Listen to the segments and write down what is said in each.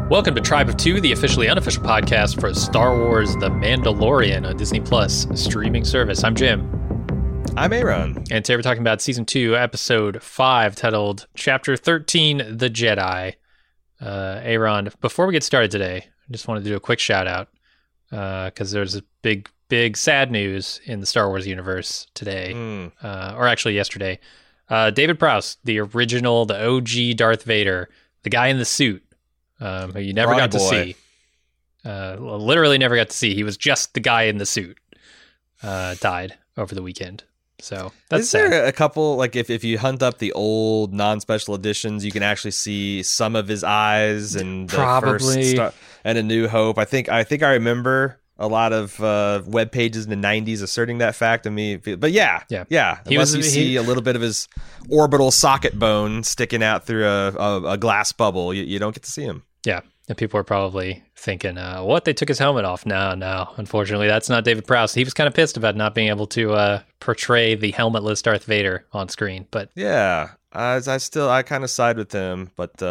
Welcome to Tribe of Two, the officially unofficial podcast for Star Wars The Mandalorian on Disney Plus streaming service. I'm Jim. I'm Aaron. And today we're talking about Season 2, Episode 5, titled Chapter 13, The Jedi. Aaron, before we get started today, I just wanted to do a quick shout out because there's a big sad news in the Star Wars universe today, or actually yesterday. David Prowse, the original, the OG Darth Vader, the guy in the suit, who you never got to see. Literally never got to see. He was just the guy in the suit. Died over the weekend. So that's Is sad. there a couple, like if you hunt up the old non-special editions, you can actually see some of his eyes and the Probably. first and A New Hope. I think I remember a lot of web pages in the 90s asserting that fact to me. But yeah. Unless you see a little bit of his orbital socket bone sticking out through a glass bubble, you don't get to see him. Yeah. And people are probably thinking, what? They took his helmet off. No. Unfortunately, that's not David Prowse. He was kind of pissed about not being able to portray the helmetless Darth Vader on screen. But yeah, I kind of side with him. But,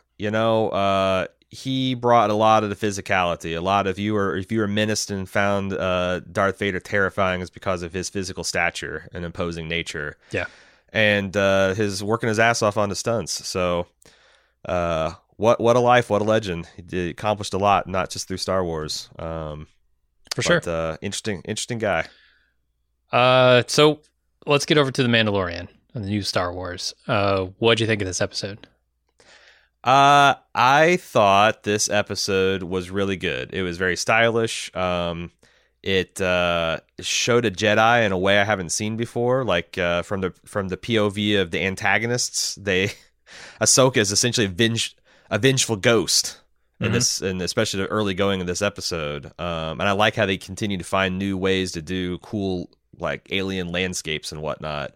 he brought a lot of the physicality. A lot of if you were menaced and found Darth Vader terrifying, is because of his physical stature and imposing nature. Yeah. And his working his ass off on the stunts. So, what a life, what a legend. He accomplished a lot, not just through Star Wars. For sure. Interesting guy. So let's get over to The Mandalorian and the new Star Wars. What'd you think of this episode? I thought this episode was really good. It was very stylish. It showed a Jedi in a way I haven't seen before, like from the POV of the antagonists. Ahsoka is essentially a vengeful ghost in this, and especially the early going of this episode. And I like how they continue to find new ways to do cool, like, alien landscapes and whatnot.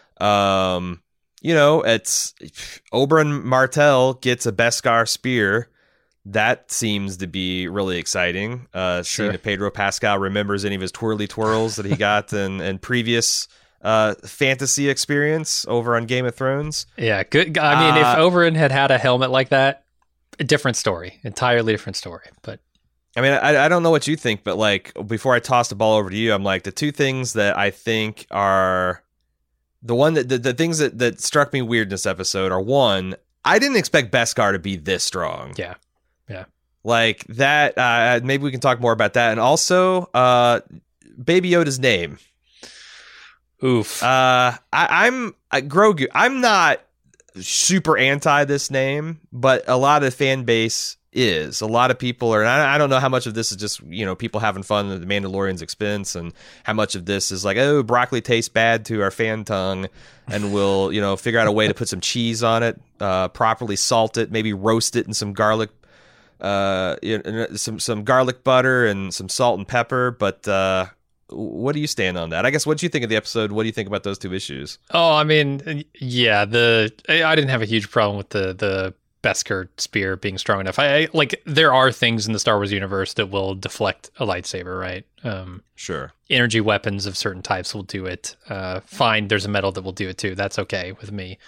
It's Oberyn Martell gets a Beskar spear. That seems to be really exciting. Seeing if Pedro Pascal remembers any of his twirly twirls that he got in previous fantasy experience over on Game of Thrones. Yeah, good. I mean, if Oberyn had a helmet like that, a different story, entirely different story. But I mean, I don't know what you think, but like before I toss the ball over to you, I'm like, the two things that I think are the things that struck me weird in this episode are, one, I didn't expect Beskar to be this strong. Yeah. Like that. Maybe we can talk more about that, and also Baby Yoda's name. Oof. I'm Grogu. I'm not super anti this name, but a lot of the fan base is. A lot of people are, and I don't know how much of this is just, people having fun at the Mandalorian's expense, and how much of this is like, oh, broccoli tastes bad to our fan tongue, and we'll, figure out a way to put some cheese on it, properly salt it, maybe roast it in some garlic, some garlic butter and some salt and pepper. But what do you stand on that? I guess, what do you think of the episode? What do you think about those two issues? Oh, I mean, yeah, I didn't have a huge problem with the Beskar spear being strong enough. I like, there are things in the Star Wars universe that will deflect a lightsaber, right? Sure. Energy weapons of certain types will do it. Fine, there's a metal that will do it too. That's okay with me.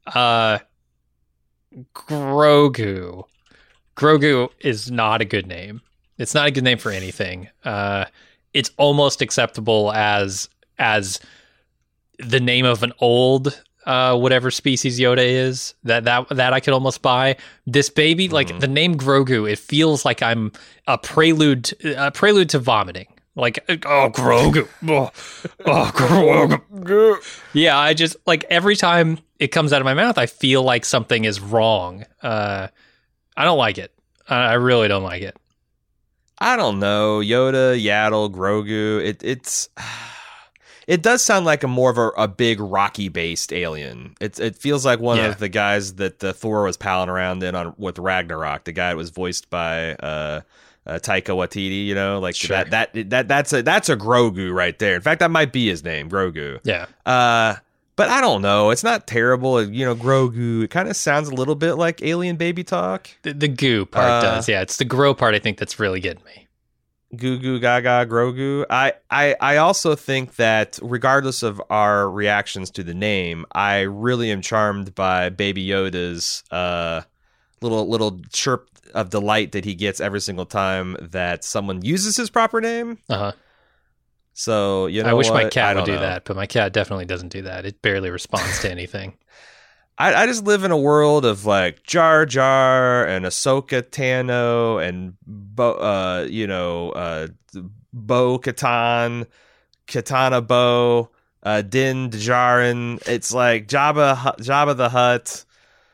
Grogu is not a good name. It's not a good name for anything. It's almost acceptable as the name of an old whatever species Yoda is. That I could almost buy. This baby, like the name Grogu, it feels like I'm a prelude to vomiting. Like, oh, Grogu. Oh, Grogu. Yeah, I just, like, every time it comes out of my mouth, I feel like something is wrong. I don't like it. I really don't like it. I don't know. Yoda, Yaddle, Grogu. It does sound like more of a big Rocky-based alien. It feels like one of the guys that Thor was palling around with Ragnarok. The guy that was voiced by Taika Waititi. Like, sure. that's a Grogu right there. In fact, that might be his name, Grogu. Yeah. But I don't know. It's not terrible. Grogu, it kind of sounds a little bit like alien baby talk. The goo part does. Yeah, it's the grow part, I think, that's really getting me. Goo goo gaga Grogu. I also think that regardless of our reactions to the name, I really am charmed by Baby Yoda's little chirp of delight that he gets every single time that someone uses his proper name. Uh-huh. So, you know, I wish my what? cat I would don't do know. that, but my cat definitely doesn't do that. It barely responds to anything. I just live in a world of like Jar Jar and Ahsoka Tano and Bo Katan, Katana Bo, Din Djarin. It's like Jabba the Hutt.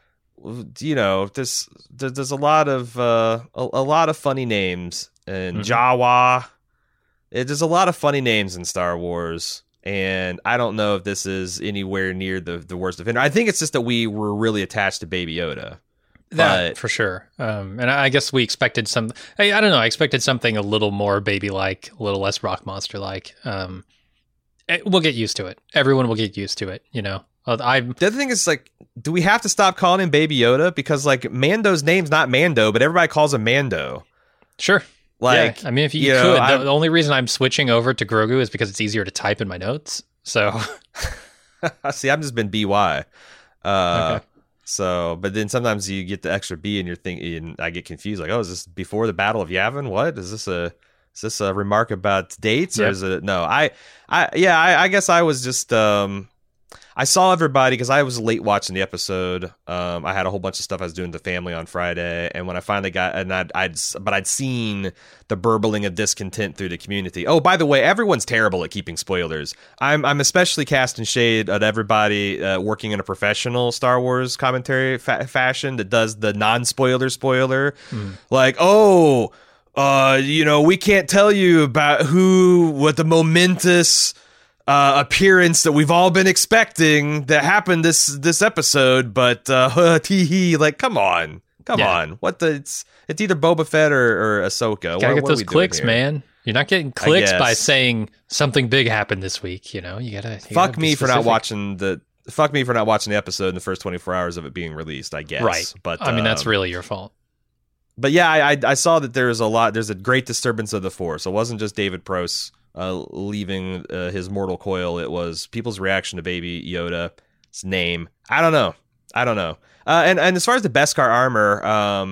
You know, there's a lot of a lot of funny names, and Jawa. There's a lot of funny names in Star Wars. And I don't know if this is anywhere near the worst offender. I think it's just that we were really attached to Baby Yoda. That for sure. And I guess we expected some. I don't know. I expected something a little more baby-like, a little less rock monster-like. We'll get used to it. Everyone will get used to it. You know. The other thing is, like, do we have to stop calling him Baby Yoda? Because, like, Mando's name's not Mando, but everybody calls him Mando. Sure. Like, yeah. I mean, if you could, the only reason I'm switching over to Grogu is because it's easier to type in my notes. So, see, I've just been BY. Okay. So, but then sometimes you get the extra B, and you're thinking, I get confused. Like, oh, is this before the Battle of Yavin? What is this a remark about dates, or is it no? I guess I was just I saw everybody because I was late watching the episode. I had a whole bunch of stuff I was doing with the family on Friday, and when I finally got, and I'd seen the burbling of discontent through the community. Oh, by the way, everyone's terrible at keeping spoilers. I'm especially casting shade at everybody working in a professional Star Wars commentary fashion that does the non-spoiler spoiler, like, oh, we can't tell you about what the momentous appearance that we've all been expecting that happened this episode, but like, come on, what it's either Boba Fett or Ahsoka. Gotta get those clicks, man. You're not getting clicks by saying something big happened this week. You know, you gotta fuck me for not watching the episode in the first 24 hours of it being released, I guess. Right, but I mean, that's really your fault. But yeah, I saw that there's a great disturbance of the Force. It wasn't just David Prost leaving his mortal coil. It was people's reaction to Baby Yoda's name. I don't know. And as far as the Beskar armor,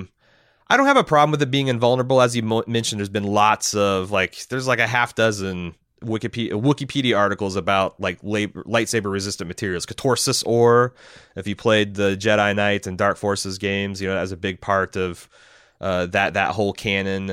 I don't have a problem with it being invulnerable. As you mentioned, there's been lots of there's like a half dozen Wikipedia articles about like lightsaber resistant materials. Catorsis ore, if you played the Jedi Knight and Dark Forces games, as a big part of that whole canon.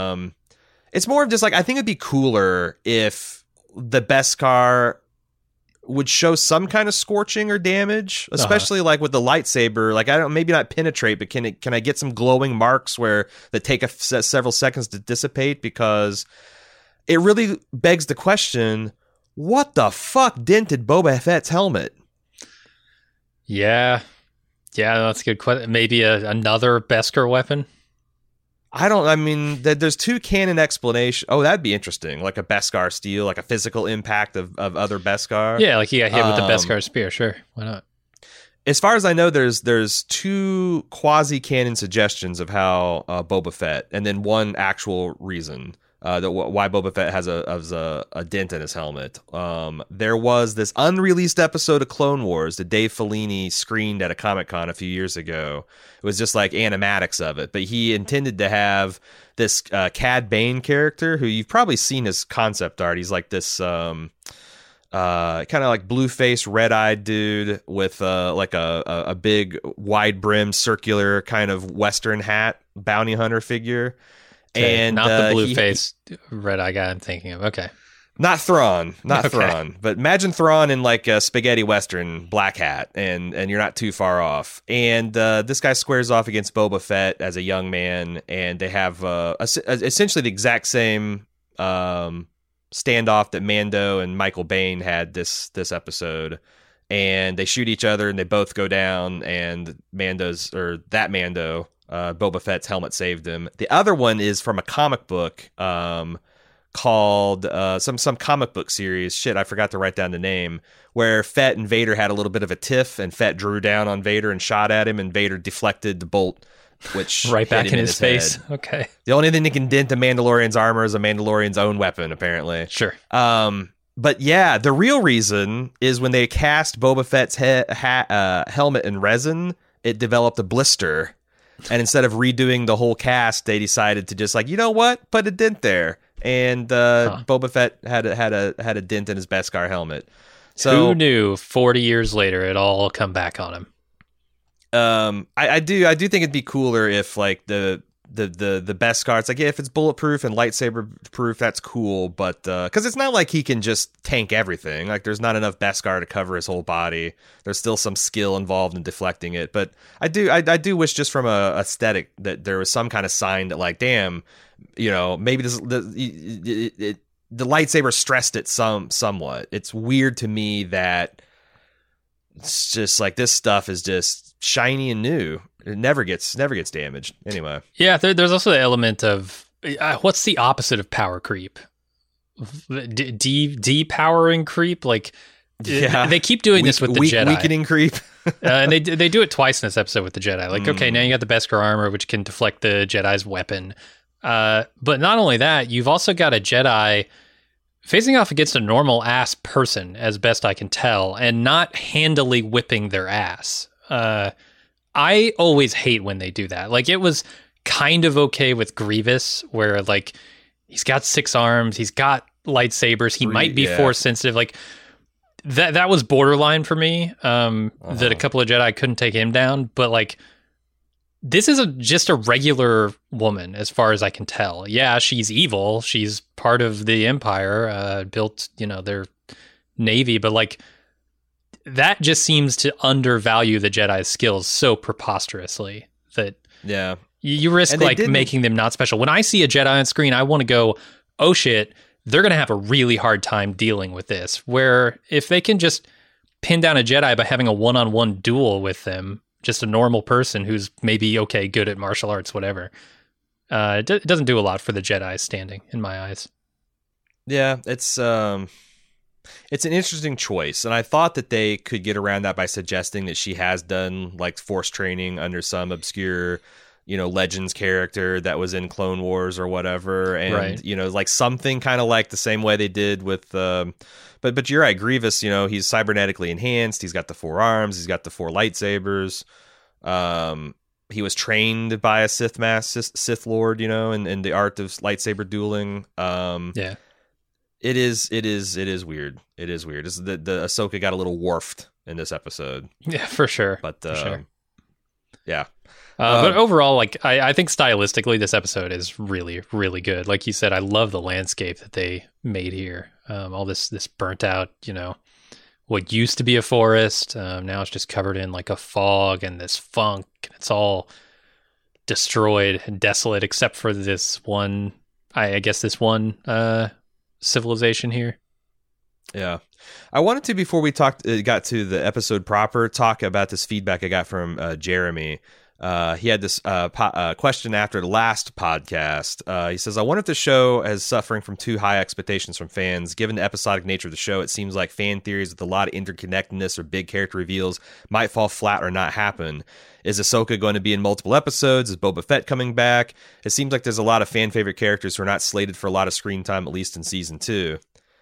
It's more of just like, I think it'd be cooler if the Beskar would show some kind of scorching or damage, especially like with the lightsaber. Like, I don't, maybe not penetrate, but can I get some glowing marks that take several seconds to dissipate? Because it really begs the question, what the fuck dented Boba Fett's helmet? Yeah, that's a good question. Maybe another Beskar weapon. There's two canon explanations. Oh, that'd be interesting. Like a Beskar steel, like a physical impact of other Beskar. Yeah, like he got hit with the Beskar spear. Sure, why not? As far as I know, there's two quasi-canon suggestions of how Boba Fett, and then one actual reason why Boba Fett has a dent in his helmet. There was this unreleased episode of Clone Wars that Dave Filoni screened at a Comic-Con a few years ago. It was just like animatics of it, but he intended to have this Cad Bane character, who you've probably seen his concept art. He's like this kind of like blue-faced, red-eyed dude with like a big, wide-brimmed, circular kind of Western hat bounty hunter figure. Okay, and not the blue-faced red-eye guy I'm thinking of. Okay. Not Thrawn, Thrawn, but imagine Thrawn in like a spaghetti western black hat, and you're not too far off. And this guy squares off against Boba Fett as a young man, and they have essentially the exact same standoff that Mando and Michael Biehn had this episode. And they shoot each other, and they both go down. And Mando, Boba Fett's helmet saved him. The other one is from a comic book called some comic book series. Shit, I forgot to write down the name. Where Fett and Vader had a little bit of a tiff, and Fett drew down on Vader and shot at him, and Vader deflected the bolt, which right back in his face. Head. Okay. The only thing that can dent a Mandalorian's armor is a Mandalorian's own weapon, apparently. Sure. But yeah, the real reason is when they cast Boba Fett's helmet in resin, it developed a blister. And instead of redoing the whole cast, they decided to just like, you know what, put a dent there. And Boba Fett had a dent in his Beskar helmet. So who knew? 40 years later, it all come back on him. I do think it'd be cooler if like the Beskar, it's like, yeah, if it's bulletproof and lightsaber proof, that's cool, but because it's not like he can just tank everything. Like there's not enough Beskar to cover his whole body. There's still some skill involved in deflecting it. But I do wish, just from a aesthetic, that there was some kind of sign that like, damn, maybe the lightsaber stressed it somewhat. It's weird to me that it's just like this stuff is just shiny and new. It never gets damaged. Anyway. Yeah, there's also the element of what's the opposite of power creep? Depowering creep. Like, yeah. They keep doing this with the Jedi. Weakening creep. And they do it twice in this episode with the Jedi. Like, okay, now you got the Beskar armor, which can deflect the Jedi's weapon. But not only that, you've also got a Jedi facing off against a normal ass person, as best I can tell, and not handily whipping their ass. I always hate when they do that. Like, it was kind of okay with Grievous, where like he's got 6 arms, he's got lightsabers, he might be force sensitive. Like that was borderline for me. That a couple of Jedi couldn't take him down, but like this is just a regular woman, as far as I can tell. Yeah, she's evil. She's part of the Empire, built, their navy, but like that just seems to undervalue the Jedi's skills so preposterously that you risk like making them not special. When I see a Jedi on screen, I want to go, oh shit, they're going to have a really hard time dealing with this. Where if they can just pin down a Jedi by having a one-on-one duel with them, just a normal person who's maybe good at martial arts, whatever. It doesn't do a lot for the Jedi standing, in my eyes. Yeah, it's an interesting choice, and I thought that they could get around that by suggesting that she has done like force training under some obscure, Legends character that was in Clone Wars or whatever, and like something kind of like the same way they did with. But you're right, Grievous. He's cybernetically enhanced. He's got the 4 arms. He's got the 4 lightsabers. He was trained by a Sith Lord, in the art of lightsaber dueling. Yeah. It is weird. It is weird. The Ahsoka got a little warped in this episode. Yeah, for sure. But yeah. But overall, like I think stylistically, this episode is really, really good. Like you said, I love the landscape that they made here. All this burnt out, what used to be a forest. Now it's just covered in like a fog and this funk. And it's all destroyed and desolate, except for this one. I guess this one civilization here. Yeah. I wanted to, before we got to the episode proper, talk about this feedback I got from Jeremy. He had this question after the last podcast. He says, I wonder if the show is suffering from too high expectations from fans. Given the episodic nature of the show, it seems like fan theories with a lot of interconnectedness or big character reveals might fall flat or not happen. Is Ahsoka going to be in multiple episodes? Is Boba Fett coming back? It seems like there's a lot of fan favorite characters who are not slated for a lot of screen time, at least in season 2.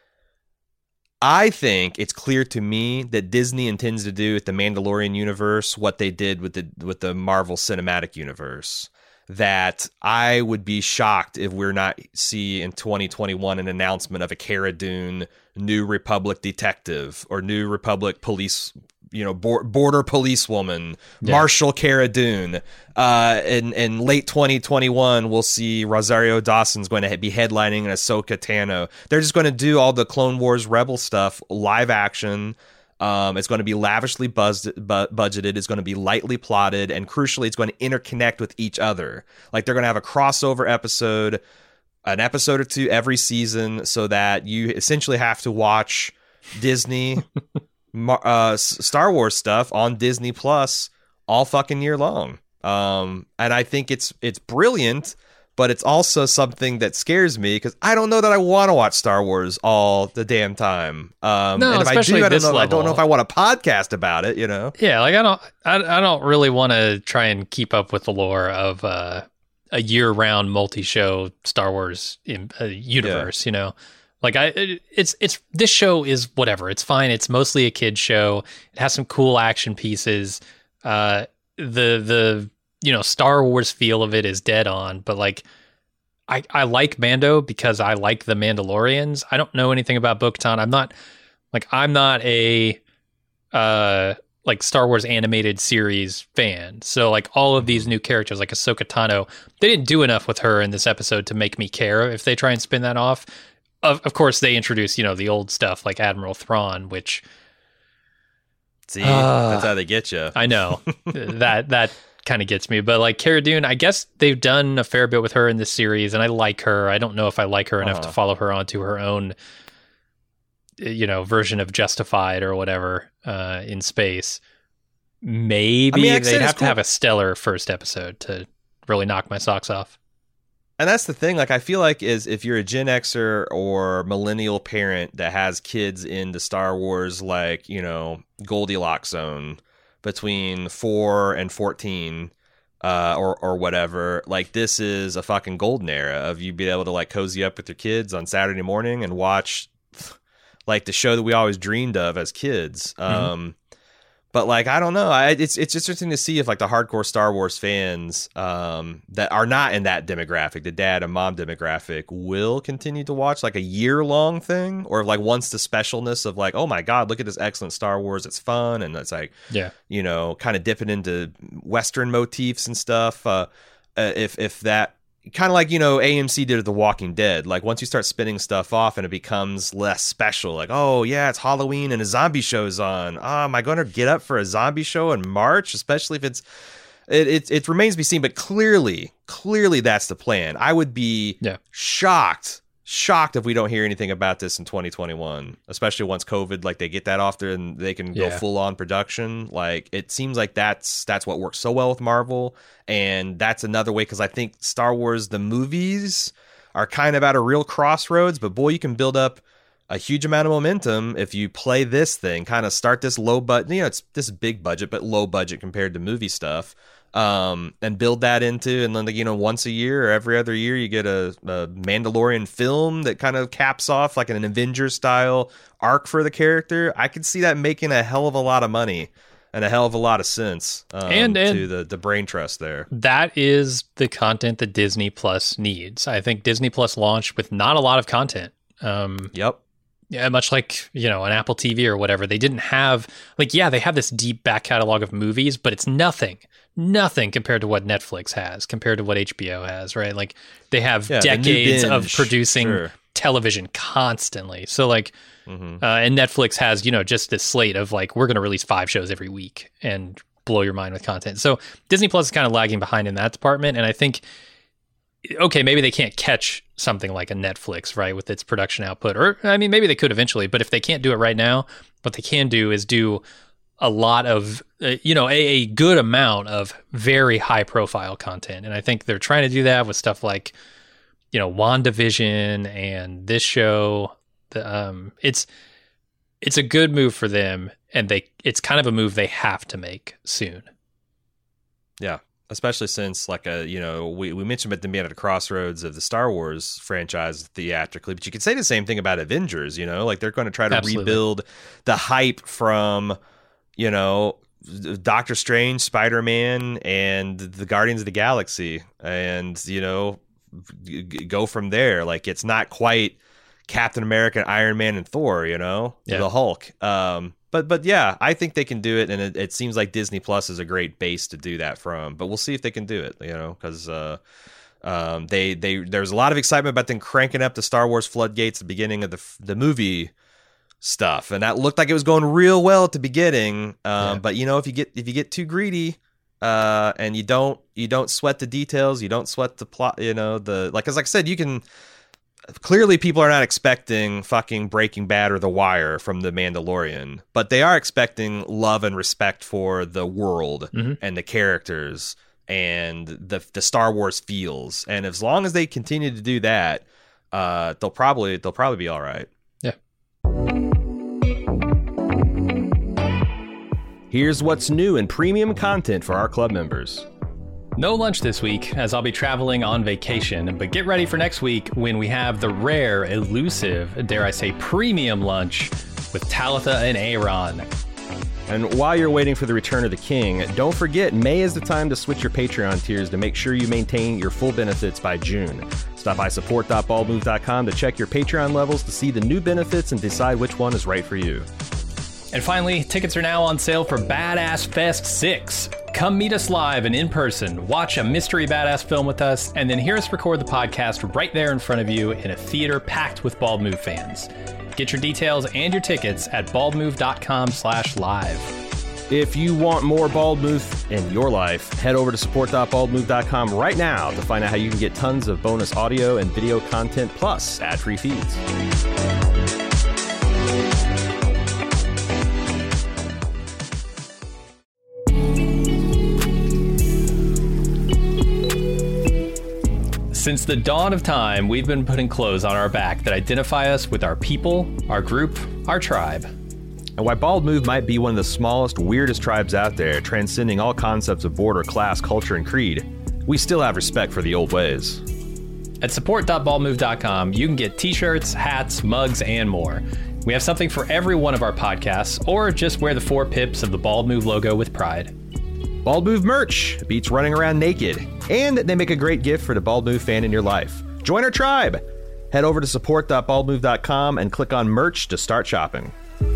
I think it's clear to me that Disney intends to do with the Mandalorian universe what they did with the Marvel Cinematic Universe. That I would be shocked if we're not see in 2021 an announcement of a Cara Dune New Republic detective or New Republic police, border policewoman, Marshal Cara Dune. In late 2021, we'll see Rosario Dawson's going to be headlining an Ahsoka Tano. They're just going to do all the Clone Wars Rebel stuff, live action. It's going to be lavishly budgeted. It's going to be lightly plotted. And crucially, it's going to interconnect with each other. Like they're going to have a crossover episode, an episode or 2 every season, so that you essentially have to watch Disney Star Wars stuff on Disney Plus all fucking year long. And I think it's brilliant, but it's also something that scares me because I don't know that I want to watch Star Wars all the damn time. And if I do, I don't know if I want a podcast about it, Yeah, like I don't really want to try and keep up with the lore of a year-round multi-show Star Wars universe, Like it's this show is whatever. It's fine. It's mostly a kid show. It has some cool action pieces. The Star Wars feel of it is dead on, but like I like Mando because I like the Mandalorians. I don't know anything about Bo-Katan. I'm not a like Star Wars animated series fan. So like all of these new characters like Ahsoka Tano, they didn't do enough with her in this episode to make me care if they try and spin that off. Of course they introduce, the old stuff like Admiral Thrawn, which see, that's how they get you. I know. that kind of gets me, but like Cara Dune, I guess they've done a fair bit with her in this series and I like her. I don't know if I like her enough to follow her onto her own version of Justified or whatever in space. Maybe they'd have to have a stellar first episode to really knock my socks off. And that's the thing, like I feel like is if you're a Gen Xer or millennial parent that has kids into Star Wars, like, Goldilocks zone between 4 and 14 or whatever, like this is a fucking golden era of you being able to like cozy up with your kids on Saturday morning and watch like the show that we always dreamed of as kids. But like, I don't know. It's interesting to see if like the hardcore Star Wars fans that are not in that demographic, the dad and mom demographic, will continue to watch like a year-long thing, or like once the specialness of like, oh my God, look at this excellent Star Wars. It's fun. And it's like, kind of dipping into Western motifs and stuff. If that, kind of like, AMC did with The Walking Dead. Like once you start spinning stuff off and it becomes less special, like, oh yeah, it's Halloween and a zombie show's on. Am I going to get up for a zombie show in March? Especially if it remains to be seen, but clearly that's the plan. I would be shocked if we don't hear anything about this in 2021, especially once COVID, like they get that off there and they can go full on production. Like it seems like that's what works so well with Marvel. And that's another way, because I think Star Wars, the movies are kind of at a real crossroads, but boy, you can build up a huge amount of momentum if you play this thing, kind of start this low budget, it's this big budget, but low budget compared to movie stuff. And build that into, and then once a year or every other year you get a Mandalorian film that kind of caps off like an Avengers style arc for the character. I could see that making a hell of a lot of money and a hell of a lot of sense and to the brain trust there. That is the content that Disney Plus needs. I think Disney Plus launched with not a lot of content. Yep. Yeah, much like, an Apple TV or whatever. They didn't have, they have this deep back catalog of movies, but it's nothing compared to what Netflix has, compared to what HBO has, right? Like, they have decades of producing television constantly. So, like, and Netflix has, just this slate of, like, we're going to release 5 shows every week and blow your mind with content. So, Disney Plus is kind of lagging behind in that department, and I think, okay, maybe they can't catch something like a Netflix, right, with its production output. Or, I mean, maybe they could eventually, but if they can't do it right now, what they can do is do a lot of, a good amount of very high-profile content. And I think they're trying to do that with stuff like, WandaVision and this show. It's a good move for them, and it's kind of a move they have to make soon. Yeah. Especially since, like, we mentioned about them being at a crossroads of the Star Wars franchise theatrically, but you could say the same thing about Avengers, like they're going to try to rebuild the hype from, Doctor Strange, Spider-Man, and the Guardians of the Galaxy, and, go from there. Like, it's not quite Captain America, Iron Man, and Thor, the Hulk. But yeah, I think they can do it, and it seems like Disney Plus is a great base to do that from. But we'll see if they can do it, because there's a lot of excitement about them cranking up the Star Wars floodgates at the beginning of the movie stuff, and that looked like it was going real well at the beginning. But if you get too greedy, and you don't sweat the details, you don't sweat the plot, because like I said, you can. Clearly, people are not expecting fucking Breaking Bad or The Wire from The Mandalorian, but they are expecting love and respect for the world and the characters and the Star Wars feels. And as long as they continue to do that, they'll probably be all right. Yeah. Here's what's new in premium content for our club members. No lunch this week, as I'll be traveling on vacation, but get ready for next week when we have the rare, elusive, dare I say, premium lunch with Talitha and Aaron. And while you're waiting for the return of the king, don't forget, May is the time to switch your Patreon tiers to make sure you maintain your full benefits by June. Stop by support.baldmove.com to check your Patreon levels to see the new benefits and decide which one is right for you. And finally, tickets are now on sale for Badass Fest 6. Come meet us live and in person, watch a mystery badass film with us, and then hear us record the podcast right there in front of you in a theater packed with Bald Move fans. Get your details and your tickets at baldmove.com/live. If you want more Bald Move in your life, head over to support.baldmove.com right now to find out how you can get tons of bonus audio and video content plus ad-free feeds. Since the dawn of time, we've been putting clothes on our back that identify us with our people, our group, our tribe. And while Bald Move might be one of the smallest, weirdest tribes out there, transcending all concepts of border, class, culture, and creed, we still have respect for the old ways. At support.baldmove.com, you can get t-shirts, hats, mugs, and more. We have something for every one of our podcasts, or just wear the 4 pips of the Bald Move logo with pride. Bald Move merch beats running around naked, and they make a great gift for the Bald Move fan in your life. Join our tribe! Head over to support.baldmove.com and click on merch to start shopping.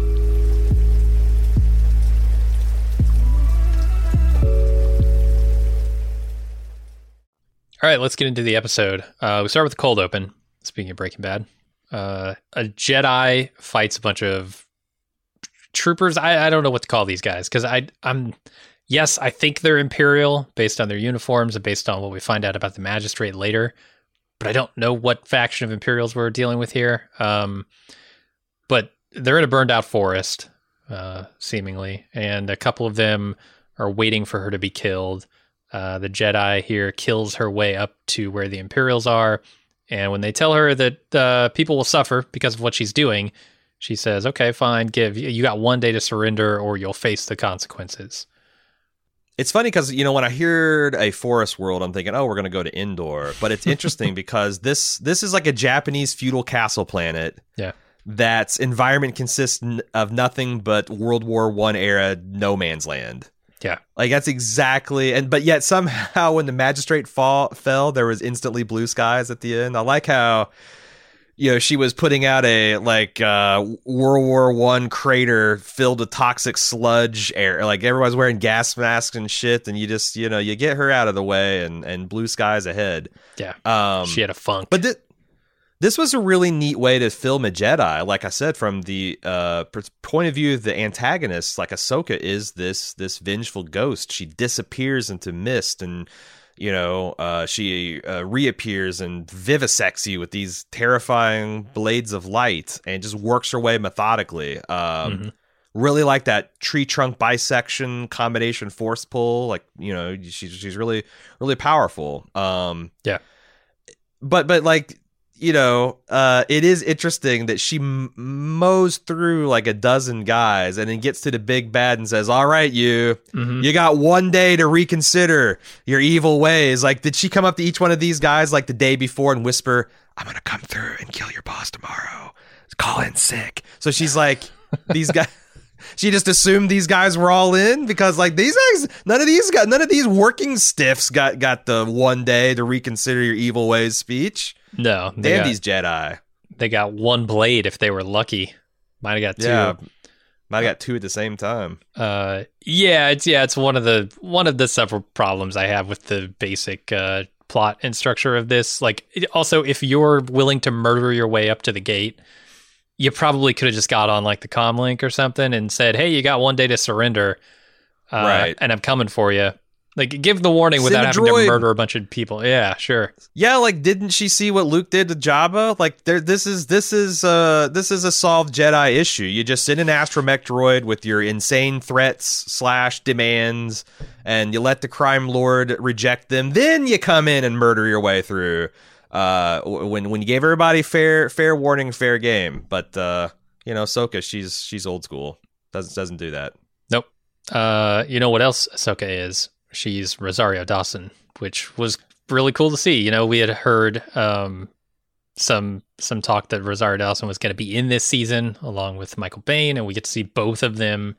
All right, let's get into the episode. We start with the cold open. Speaking of Breaking Bad, a Jedi fights a bunch of troopers. I don't know what to call these guys because yes, I think they're Imperial based on their uniforms and based on what we find out about the Magistrate later, but I don't know what faction of Imperials we're dealing with here. But they're in a burned out forest, seemingly, and a couple of them are waiting for her to be killed. The Jedi here kills her way up to where the Imperials are, and when they tell her that people will suffer because of what she's doing, she says, okay, fine, you got 1 day to surrender or you'll face the consequences. It's funny because, when I heard a forest world, I'm thinking, oh, we're going to go to Endor. But it's interesting because this is like a Japanese feudal castle planet. Yeah. That's environment consists of nothing but World War I era no man's land. Yeah. Like that's exactly, but yet somehow when the Magistrate fell, there was instantly blue skies at the end. I like how, she was putting out a World War I crater filled with toxic sludge air. Like everyone's wearing gas masks and shit, and you just, you get her out of the way and blue skies ahead. Yeah. She had a funk. But this was a really neat way to film a Jedi. Like I said, from the point of view of the antagonist, like Ahsoka is this vengeful ghost. She disappears into mist and, she reappears and vivisects you with these terrifying blades of light and just works her way methodically. Really like that tree trunk bisection combination force pull. Like, she's really, really powerful. Yeah. But like, it is interesting that she mows through like a dozen guys and then gets to the big bad and says, all right, you got 1 day to reconsider your evil ways. Like, did she come up to each one of these guys like the day before and whisper, I'm going to come through and kill your boss tomorrow. Call in sick. So she's like, these guys, she just assumed these guys were all in because like these guys, none of these working stiffs got the 1 day to reconsider your evil ways speech. No, damn these Jedi. They got 1 blade if they were lucky. Might have got 2. Yeah, might have got 2 at the same time. It's one of the several problems I have with the basic plot and structure of this. Like, also, if you're willing to murder your way up to the gate, you probably could have just got on like the comm link or something and said, "Hey, you got 1 day to surrender, right? And I'm coming for you." Like, give the warning without having to murder a bunch of people. Yeah, sure. Yeah, like, didn't she see what Luke did to Jabba? Like, this is a solved Jedi issue. You just send an astromech droid with your insane threats / demands, and you let the crime lord reject them. Then you come in and murder your way through. When you gave everybody fair warning, fair game. But Ahsoka, she's old school. Doesn't do that. Nope. You know what else Ahsoka is? She's Rosario Dawson, which was really cool to see. We had heard some talk that Rosario Dawson was going to be in this season along with Michael Biehn, and we get to see both of them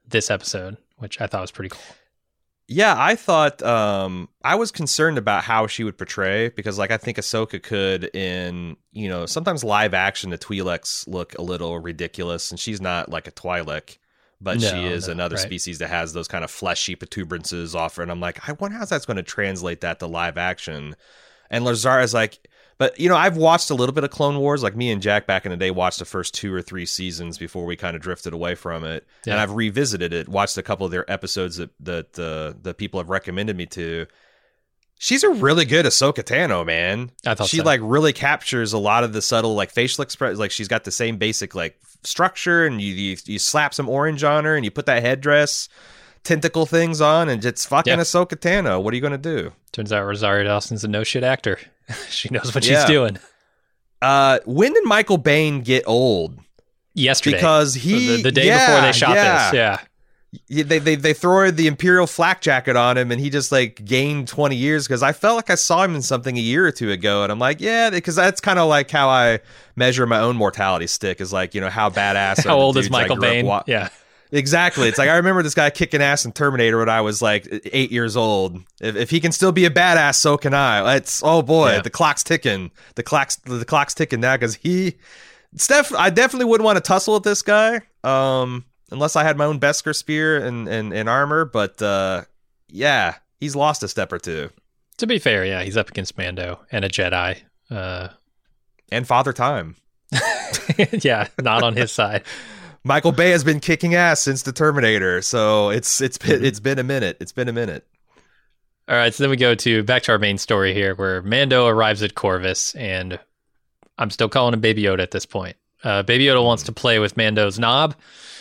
this episode, which I thought was pretty cool. Yeah, I thought I was concerned about how she would portray, because like I think Ahsoka could in, you know, sometimes live action the Twi'leks look a little ridiculous, and she's not like a Twi'lek, but she is another species that has those kind of fleshy protuberances off her, and I'm like, I wonder how that's going to translate that to live action. And Lazara's like, but you know, I've watched a little bit of Clone Wars, like me and Jack back in the day watched the first 2 or 3 seasons before we kind of drifted away from it. Yeah. And I've revisited it, watched a couple of their episodes that the people have recommended me to. She's a really good Ahsoka Tano, man. I thought she so. like really captures a lot of the subtle like facial expression. Like she's got the same basic like structure, and you slap some orange on her and you put that headdress tentacle things on, and it's fucking Ahsoka Tano. What are you going to do? Turns out Rosario Dawson's a no shit actor. She knows what she's doing. When did Michael Biehn get old? Yesterday. Because he... The day before they shot this, yeah. They throw the Imperial flak jacket on him, and he just like gained 20 years, because I felt like I saw him in something a year or 2 ago, and I'm like, yeah, because that's kind of like how I measure my own mortality stick, is like, you know, how badass how old is Michael Biehn? Yeah. Exactly. It's like, I remember this guy kicking ass in Terminator when I was like 8 years old. If he can still be a badass, so can I. It's, oh boy, the clock's ticking. The clock's ticking now, because I definitely wouldn't want to tussle with this guy, unless I had my own Beskar spear and armor. But yeah, he's lost a step or two. To be fair, yeah, he's up against Mando and a Jedi. And Father Time. Yeah, not on his side. Michael Bay has been kicking ass since the Terminator, so it's been a minute. It's been a minute. All right, so then we go back to our main story here, where Mando arrives at Corvus, and I'm still calling him Baby Yoda at this point. Baby Yoda wants to play with Mando's knob,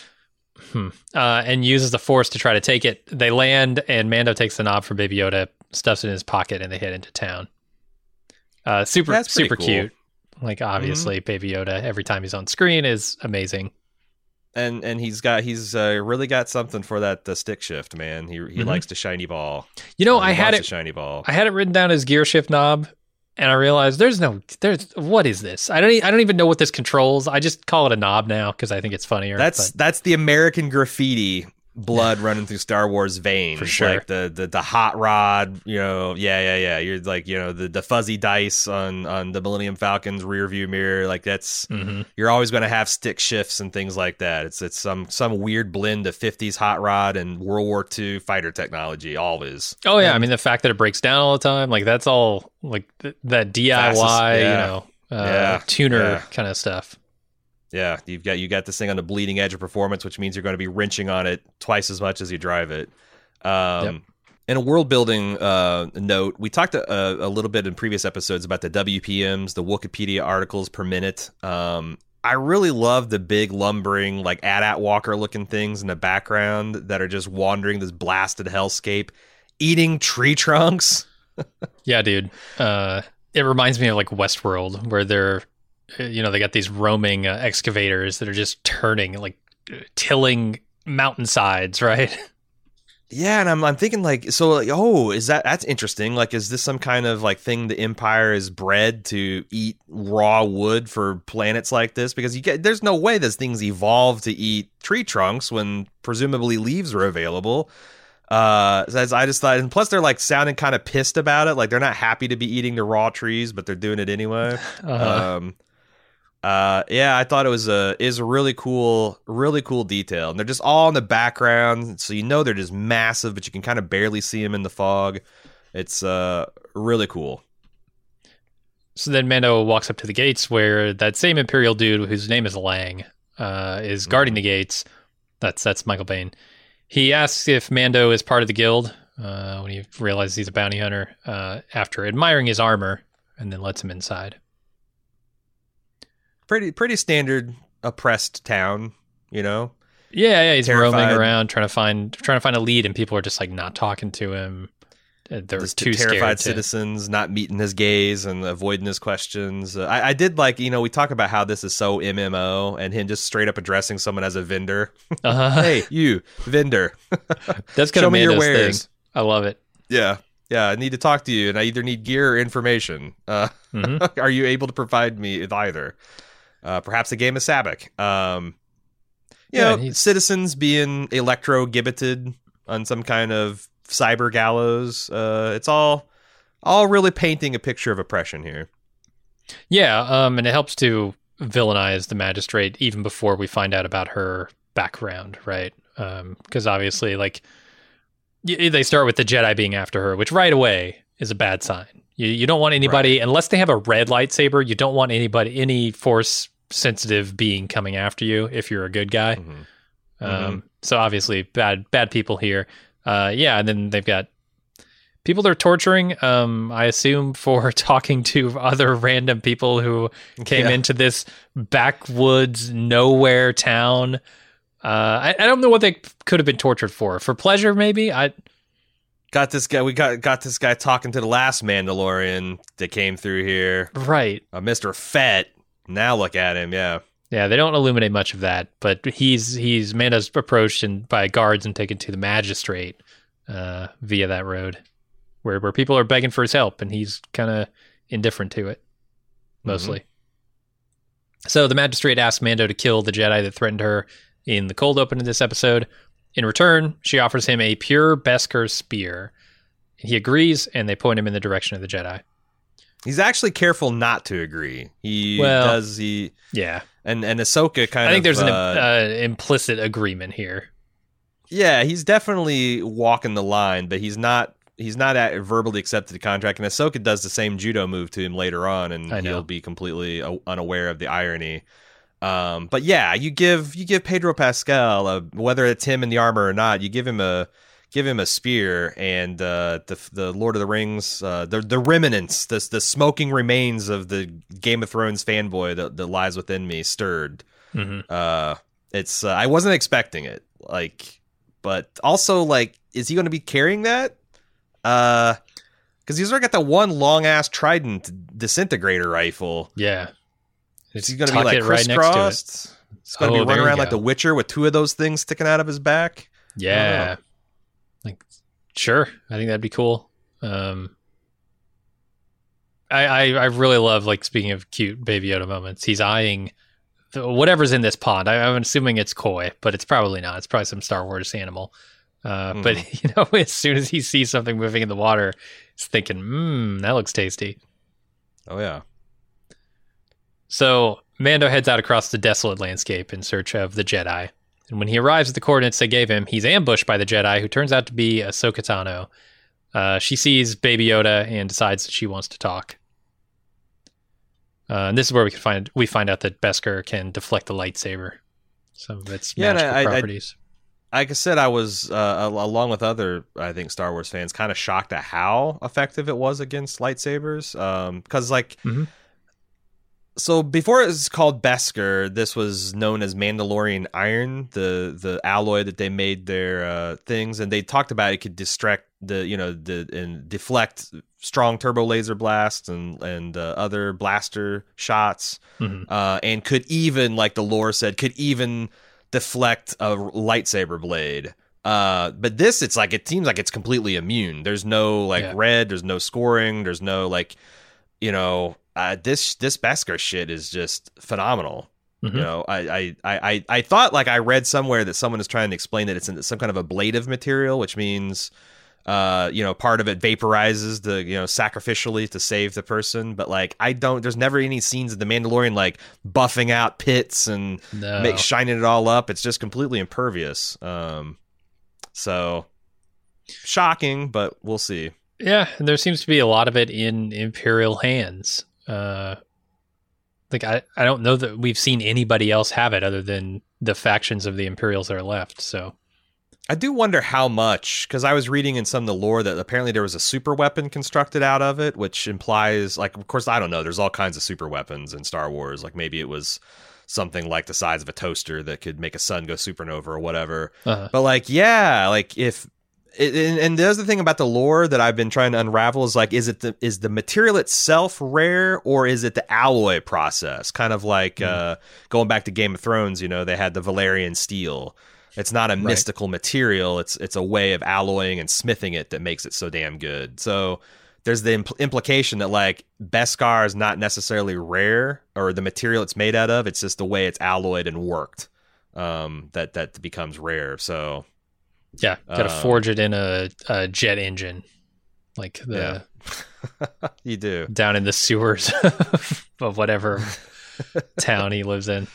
and uses the Force to try to take it. They land, and Mando takes the knob from Baby Yoda, stuffs it in his pocket, and they head into town. Super cool. Cute. Like, obviously, Baby Yoda, every time he's on screen, is amazing. And he's really got something for that stick shift, man. He likes the shiny ball. You know, I had shiny ball. I had it written down as gear shift knob, and I realized there's what is this? I don't even know what this controls. I just call it a knob now because I think it's funnier. That's the American graffiti blood running through Star Wars veins, for sure. Like the hot rod, you know, yeah. You're like, you know, the fuzzy dice on the Millennium Falcon's rear view mirror, like that's you're always going to have stick shifts and things like that. It's some weird blend of 50s hot rod and World War II fighter technology, always. Oh yeah, I mean the fact that it breaks down all the time, like that's all like that DIY, tuner kind of stuff. Yeah, you got this thing on the bleeding edge of performance, which means you're going to be wrenching on it twice as much as you drive it. In a world building note, we talked a little bit in previous episodes about the WPMs, the Wikipedia articles per minute. I really love the big lumbering, like AT-AT walker looking things in the background that are just wandering this blasted hellscape, eating tree trunks. Yeah, dude. It reminds me of like Westworld, where they're, you know, they got these roaming excavators that are just turning, like tilling mountainsides, right? Yeah, and I'm thinking like, so like, oh, that's interesting. Like, is this some kind of like thing the Empire is bred to eat raw wood for planets like this? Because there's no way this thing's evolved to eat tree trunks when presumably leaves are available. As I just thought, and plus they're like sounding kind of pissed about it, like they're not happy to be eating the raw trees, but they're doing it anyway. Yeah, I thought it was a really cool detail, and they're just all in the background, so you know they're just massive, but you can kind of barely see them in the fog. It's really cool. So then Mando walks up to the gates, where that same Imperial dude, whose name is Lang, is guarding the gates. That's Michael Biehn. He asks if Mando is part of the guild when he realizes he's a bounty hunter, after admiring his armor, and then lets him inside. Pretty standard oppressed town, you know. Yeah, he's roaming around trying to find a lead, and people are just like not talking to him. They're just too terrified citizens, not meeting his gaze and avoiding his questions. I did like, you know, we talk about how this is so MMO, and him just straight up addressing someone as a vendor. Hey, you vendor, that's kind of Mando's thing. I love it. Yeah, I need to talk to you, and I either need gear or information. Are you able to provide me with either? Perhaps a game of Sabacc. citizens being electro-gibbeted on some kind of cyber gallows. It's all really painting a picture of oppression here. Yeah, and it helps to villainize the magistrate even before we find out about her background, right? Because obviously, like, they start with the Jedi being after her, which right away is a bad sign. You don't want anybody, unless they have a red lightsaber, you don't want any force sensitive being coming after you if you're a good guy. So obviously bad people here. And then they've got people they're torturing, I assume for talking to other random people who came into this backwoods nowhere town. I don't know what they could have been tortured for pleasure, maybe. Got this guy. We got this guy talking to the last Mandalorian that came through here, right? Mr. Fett. Now look at him. Yeah. They don't illuminate much of that, but he's Mando's approached by guards and taken to the magistrate via that road, where people are begging for his help, and he's kind of indifferent to it, mostly. So the magistrate asks Mando to kill the Jedi that threatened her in the cold open of this episode. In return, she offers him a pure Beskar spear. He agrees, and they point him in the direction of the Jedi. He's actually careful not to agree. Yeah. And Ahsoka kind of... I think there's an implicit agreement here. Yeah, he's definitely walking the line, but he's not verbally accepted the contract. And Ahsoka does the same judo move to him later on, and he'll be completely unaware of the irony. But yeah, you give Pedro Pascal, whether it's him in the armor or not, you give him a spear, and the Lord of the Rings, the remnants, the smoking remains of the Game of Thrones fanboy that lies within me stirred. It's I wasn't expecting it, but also is he going to be carrying that? Because he's already got that one long ass trident disintegrator rifle. Yeah. Is he going to be crisscrossed? Right, he's going to be running around like The Witcher with two of those things sticking out of his back. Yeah. Sure. I think that'd be cool. I really love, speaking of cute Baby Yoda moments, he's eyeing whatever's in this pond. I'm assuming it's koi, but it's probably not. It's probably some Star Wars animal. But, as soon as he sees something moving in the water, he's thinking, that looks tasty. Oh, yeah. So Mando heads out across the desolate landscape in search of the Jedi. And when he arrives at the coordinates they gave him, he's ambushed by the Jedi, who turns out to be Ahsoka Tano. She sees Baby Yoda and decides that she wants to talk. And this is where we find out that Beskar can deflect the lightsaber. Some of its magical properties. Like I said, I was, along with other, I think, Star Wars fans, kind of shocked at how effective it was against lightsabers. Because, So before it was called Beskar, this was known as Mandalorian Iron, the alloy that they made their things, and they talked about it could distract and deflect strong turbo laser blasts and other blaster shots, and could even, like the lore said, could even deflect a lightsaber blade. But this, it seems like it's completely immune. There's no red, there's no scoring, there's no this Beskar shit is just phenomenal. I thought I read somewhere that someone is trying to explain that it's in some kind of ablative material, which means part of it vaporizes sacrificially to save the person. But there's never any scenes of the Mandalorian buffing out pits and shining it all up. It's just completely impervious. So shocking, but we'll see. Yeah, and there seems to be a lot of it in Imperial hands. I don't know that we've seen anybody else have it other than the factions of the Imperials that are left. So I do wonder how much, because I was reading in some of the lore that apparently there was a super weapon constructed out of it, which implies, of course, I don't know. There's all kinds of super weapons in Star Wars. Maybe it was something like the size of a toaster that could make a sun go supernova or whatever. But if... And the other thing about the lore that I've been trying to unravel is is the material itself rare, or is it the alloy process? Kind of going back to Game of Thrones, they had the Valyrian steel. It's not a mystical material. It's a way of alloying and smithing it that makes it so damn good. So there's the implication that Beskar is not necessarily rare, or the material it's made out of. It's just the way it's alloyed and worked. that becomes rare. So yeah, gotta forge it in a jet engine, like the you do down in the sewers of whatever town he lives in.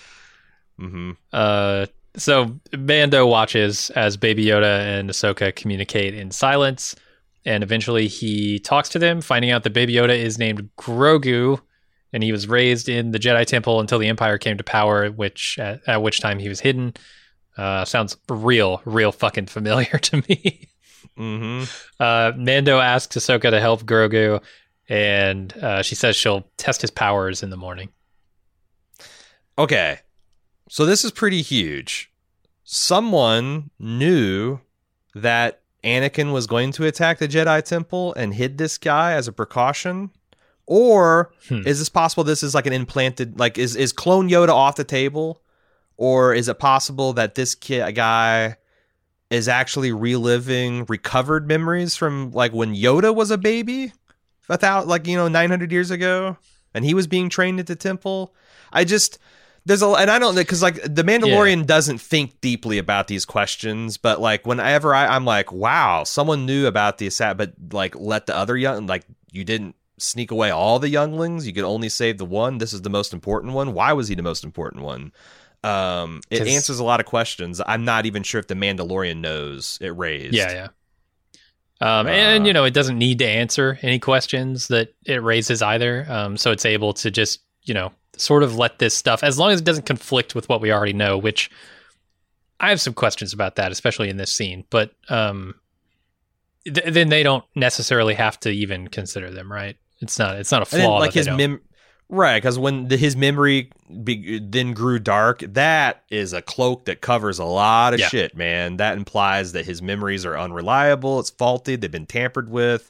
So Mando watches as Baby Yoda and Ahsoka communicate in silence, and eventually he talks to them, finding out that Baby Yoda is named Grogu, and he was raised in the Jedi Temple until the Empire came to power, at which time he was hidden. Sounds real fucking familiar to me. Mando asks Ahsoka to help Grogu, and she says she'll test his powers in the morning. Okay. So this is pretty huge. Someone knew that Anakin was going to attack the Jedi Temple and hid this guy as a precaution? Or is this possible this is like an implanted, like is Clone Yoda off the table? Or is it possible that this guy is actually reliving recovered memories from like when Yoda was a baby? 900 years ago? And he was being trained at the temple? And I don't know, because like the Mandalorian doesn't think deeply about these questions, but like whenever I'm like, wow, someone knew about the assassin, but like let the other you didn't sneak away all the younglings, you could only save the one. This is the most important one. Why was he the most important one? It answers a lot of questions. I'm not even sure if the Mandalorian knows it raised. Yeah. And it doesn't need to answer any questions that it raises either. So it's able to just, sort of let this stuff, as long as it doesn't conflict with what we already know, which I have some questions about that, especially in this scene, but then they don't necessarily have to even consider them, right? It's not a flaw. Like his right, because when his memory then grew dark, that is a cloak that covers a lot of shit, man. That implies that his memories are unreliable, it's faulty, they've been tampered with.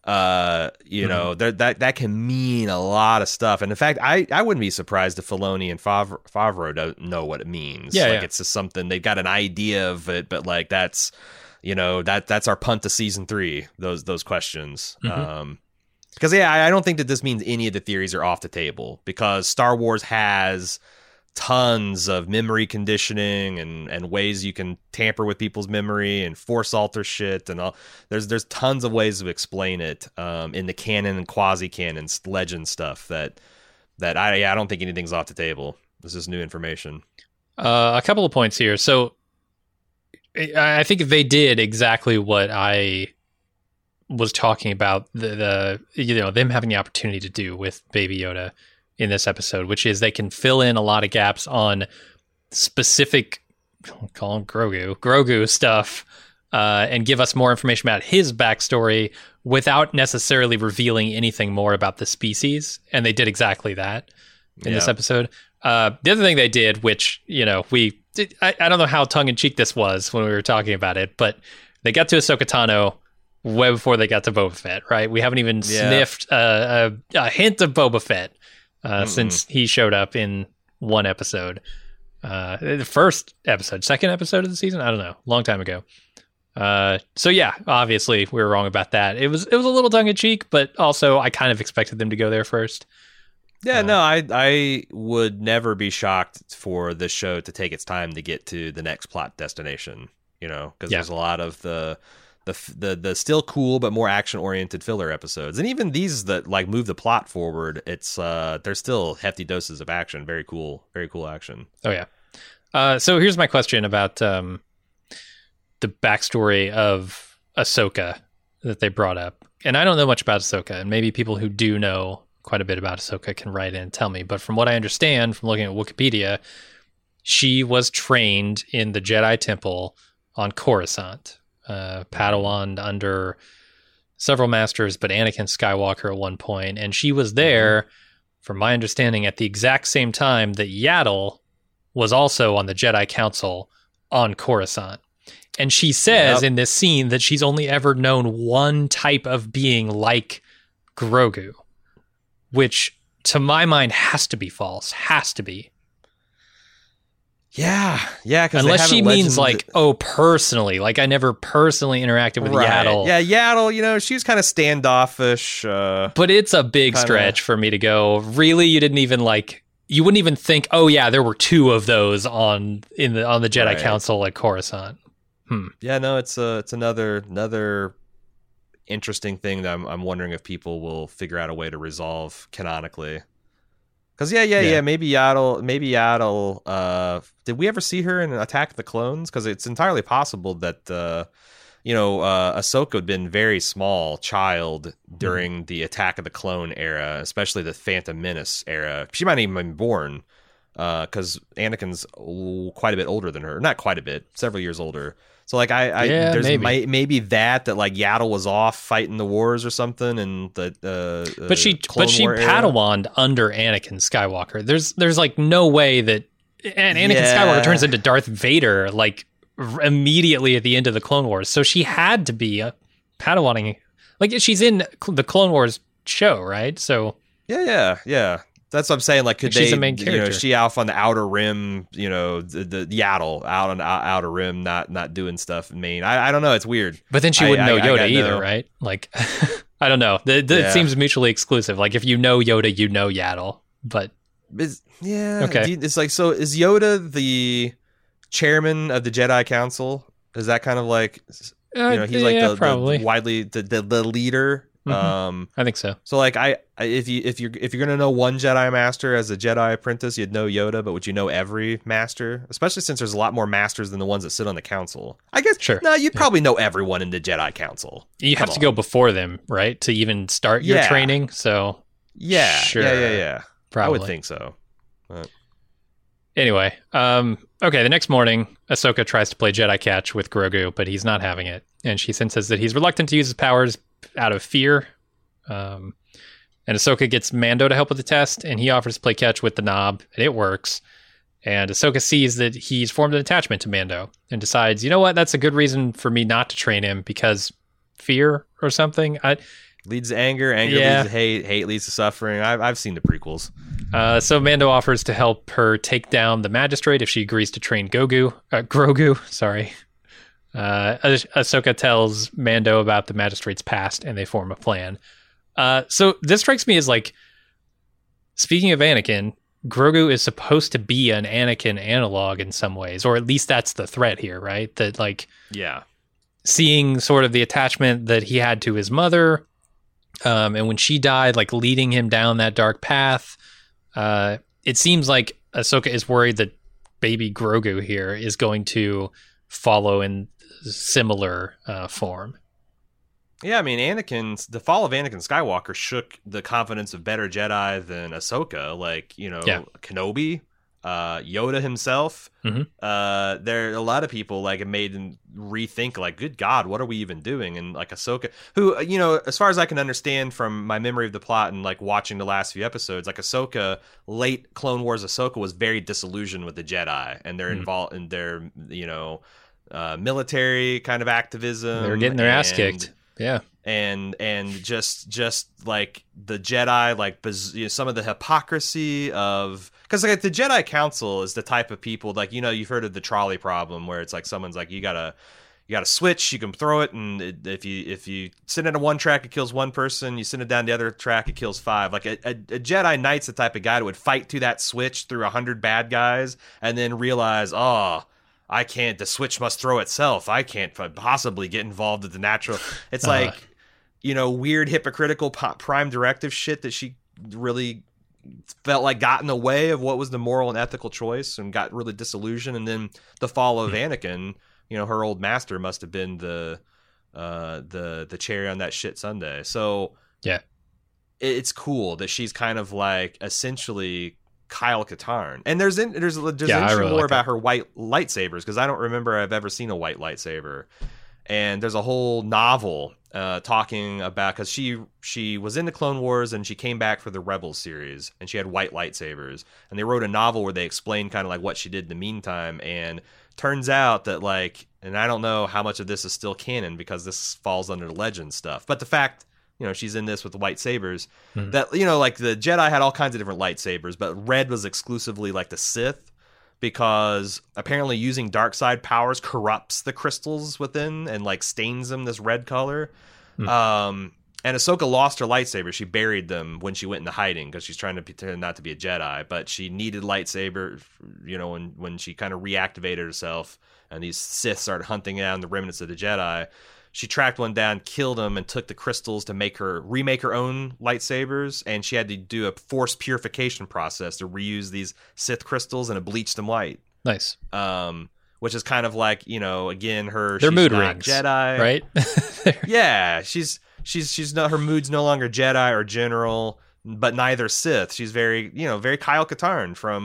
That can mean a lot of stuff, and in fact, I wouldn't be surprised if Filoni and Favreau don't know what it means. It's just something they've got an idea of it, but like that's our punt to season 3. Those questions, because I don't think that this means any of the theories are off the table, because Star Wars has tons of memory conditioning and ways you can tamper with people's memory and force alter shit and all. There's tons of ways to explain it in the canon and quasi-canon legend stuff that I don't think anything's off the table. This is new information. A couple of points here. So I think they did exactly what I was talking about, them having the opportunity to do with Baby Yoda in this episode, which is they can fill in a lot of gaps on specific, call him Grogu stuff, and give us more information about his backstory without necessarily revealing anything more about the species. And they did exactly that in this episode. The other thing they did, which, I don't know how tongue-in-cheek this was when we were talking about it, but they got to Ahsoka Tano way before they got to Boba Fett, right? We haven't even sniffed a hint of Boba Fett since he showed up in one episode. The first episode, second episode of the season? I don't know. Long time ago. So yeah, obviously we were wrong about that. It was a little tongue-in-cheek, but also I kind of expected them to go there first. Yeah, no, I would never be shocked for the show to take its time to get to the next plot destination, because there's a lot of the still cool but more action-oriented filler episodes. And even these that like move the plot forward, it's there's still hefty doses of action. Very cool action. Oh yeah. So here's my question about the backstory of Ahsoka that they brought up. And I don't know much about Ahsoka, and maybe people who do know quite a bit about Ahsoka can write in and tell me. But from what I understand from looking at Wikipedia, she was trained in the Jedi Temple on Coruscant, Padawan under several masters, but Anakin Skywalker at one point. And she was there, from my understanding, at the exact same time that Yaddle was also on the Jedi Council on Coruscant. And she says in this scene that she's only ever known one type of being like Grogu, which to my mind has to be false. Has to be. Yeah. Unless she means like, personally. Like I never personally interacted with Yaddle. Yeah, Yaddle, she was kind of standoffish. But it's a big stretch for me to go, really? You didn't even like, you wouldn't even think, oh yeah, there were two of those on the Jedi Right. Council at Coruscant. Yeah, no, it's another interesting thing that I'm wondering if people will figure out a way to resolve canonically. Because Yeah. maybe Yaddle. Did we ever see her in Attack of the Clones? Because it's entirely possible that Ahsoka had been very small child during the Attack of the Clone era, especially the Phantom Menace era. She might even have been born, because Anakin's quite a bit older than her. Not quite a bit, several years older. So like Yeah, there's maybe. maybe that like Yaddle was off fighting the wars or something, and the But she Clone War era. Padawanned under Anakin Skywalker. There's like no way that and Anakin Yeah. Skywalker turns into Darth Vader like immediately at the end of the Clone Wars. So she had to be Padawanning. Like she's in the Clone Wars show, right? So Yeah. That's what I'm saying. Like, could She's they? the main character. She off on the outer rim. The Yaddle out on the outer rim, not doing stuff. I don't know. It's weird. but then she wouldn't know I Yoda got either, no- right? Like I don't know. It Yeah. seems mutually exclusive. Like if you know Yoda, you know Yaddle. But Okay. It's like, so is Yoda the chairman of the Jedi Council? Is that kind of like he's like yeah, the probably. widely the leader? Mhm. I think so. So like if you're gonna know one Jedi Master as a Jedi apprentice, you'd know Yoda, but would you know every Master? Especially since there's a lot more Masters than the ones that sit on the Council. I guess Sure. No, you'd probably know everyone in the Jedi Council. You have Come to on. go before them, right, to even start your Yeah. training. So Yeah, Sure. yeah. probably. I would think so. Anyway, okay, the next morning, Ahsoka tries to play Jedi catch with Grogu, but he's not having it. And she senses that he's reluctant to use his powers out of fear. And Ahsoka gets Mando to help with the test, and he offers to play catch with the knob, and it works. And Ahsoka sees that he's formed an attachment to Mando and decides, you know what, that's a good reason for me not to train him, because fear or something. Leads to anger, Yeah. leads to hate leads to suffering. I've seen the prequels. So Mando offers to help her take down the magistrate if she agrees to train Grogu. Sorry. Ahsoka tells Mando about the magistrate's past, and they form a plan. So this strikes me as like, speaking of Anakin, Grogu is supposed to be an Anakin analog in some ways, or at least that's the threat here, right? That like Yeah. seeing sort of the attachment that he had to his mother, and when she died, like leading him down that dark path. It seems like Ahsoka is worried that baby Grogu here is going to follow in similar form. Yeah, I mean, the fall of Anakin Skywalker shook the confidence of better Jedi than Ahsoka. Like, Yeah. Kenobi, Yoda himself. Mhm. There are a lot of people like it made them rethink. Like, good God, what are we even doing? And like Ahsoka, who as far as I can understand from my memory of the plot and like watching the last few episodes, like Ahsoka, late Clone Wars Ahsoka was very disillusioned with the Jedi and they're involved in their military kind of activism. They were getting their ass and- kicked. Yeah. and just like the Jedi, like some of the hypocrisy of, because like the Jedi Council is the type of people like you've heard of the trolley problem, where it's like someone's like you gotta switch, you can throw it, and if you send it on one track it kills one person, you send it down the other track it kills five. Like a Jedi Knight's the type of guy that would fight to that switch through 100 bad guys and then realize, I can't. The switch must throw itself. I can't possibly get involved with the natural. It's like, weird hypocritical Prime Directive shit that she really felt like got in the way of what was the moral and ethical choice, and got really disillusioned. And then the fall of Anakin, her old master must have been the cherry on that shit sundae. So Yeah. it's cool that she's kind of like essentially Kyle Katarn. And there's I interesting really more like about her white lightsabers, because I don't remember I've ever seen a white lightsaber. And there's a whole novel talking about, because she was in the Clone Wars and she came back for the Rebels series and she had white lightsabers, and they wrote a novel where they explained kind of like what she did in the meantime. And turns out that like, and I don't know how much of this is still canon because this falls under the legend stuff, but the fact she's in this with the white sabers, that, like the Jedi had all kinds of different lightsabers, but red was exclusively like the Sith, because apparently using dark side powers corrupts the crystals within and like stains them this red color. And Ahsoka lost her lightsaber. She buried them when she went into hiding because she's trying to pretend not to be a Jedi. But she needed lightsaber, when she kind of reactivated herself and these Sith started hunting down the remnants of the Jedi. She tracked one down, killed him, and took the crystals to remake her own lightsabers. And she had to do a force purification process to reuse these Sith crystals, and it bleached them white. Nice. Which is kind of like, again, they're she's mood not rings, Jedi, right? Yeah, she's not, her mood's no longer Jedi or General, but neither Sith. She's very very Kyle Katarn from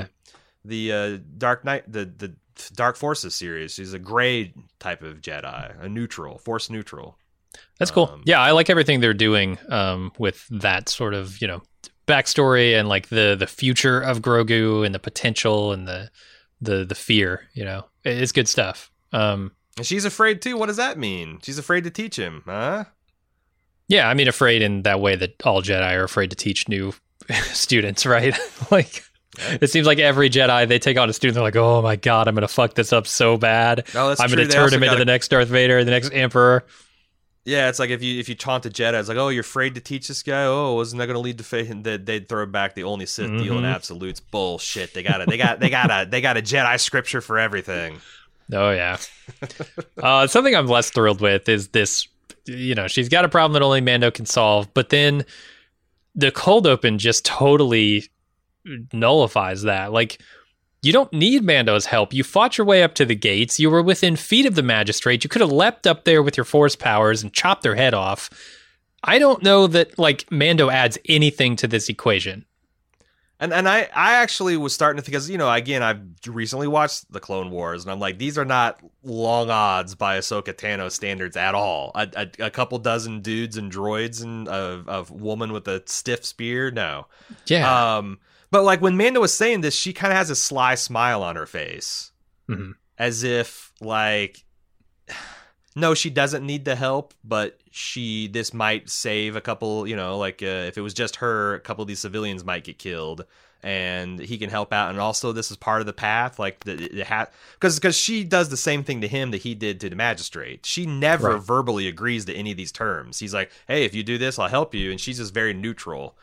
the Dark Knight, the Dark Forces series. She's a gray type of Jedi, a neutral, force neutral. That's cool. Yeah, I like everything they're doing with that sort of backstory and like the future of Grogu and the potential and the fear. It's good stuff. And she's afraid too. What does that mean? She's afraid to teach him, huh? Yeah, I mean, afraid in that way that all Jedi are afraid to teach new students, right? Like, it seems like every Jedi, they take on a student, they're like, oh my god, I'm going to fuck this up so bad. No, that's I'm true. going to turn him into the next Darth Vader, the next Emperor. Yeah, it's like if you taunt a Jedi, it's like, oh, you're afraid to teach this guy? Oh, wasn't that going to lead to fate? And they'd throw back the only Sith deal in absolutes. Bullshit. They got a Jedi scripture for everything. Oh, yeah. Something I'm less thrilled with is this, she's got a problem that only Mando can solve, but then the cold open just totally nullifies that. Like, you don't need Mando's help. You fought your way up to the gates. You were within feet of the magistrate. You could have leapt up there with your force powers and chopped their head off. I don't know that, like, Mando adds anything to this equation. And I actually was starting to, because, again, I've recently watched the Clone Wars, and I'm like, these are not long odds by Ahsoka Tano standards at all. A couple dozen dudes and droids and a woman with a stiff spear, no. Yeah. But like when Mando was saying this, she kind of has a sly smile on her face, as if like, no, she doesn't need the help, but this might save a couple, if it was just her, a couple of these civilians might get killed, and he can help out. And also, this is part of the path, like because she does the same thing to him that he did to the magistrate. She never verbally agrees to any of these terms. He's like, hey, if you do this, I'll help you, and she's just very neutral.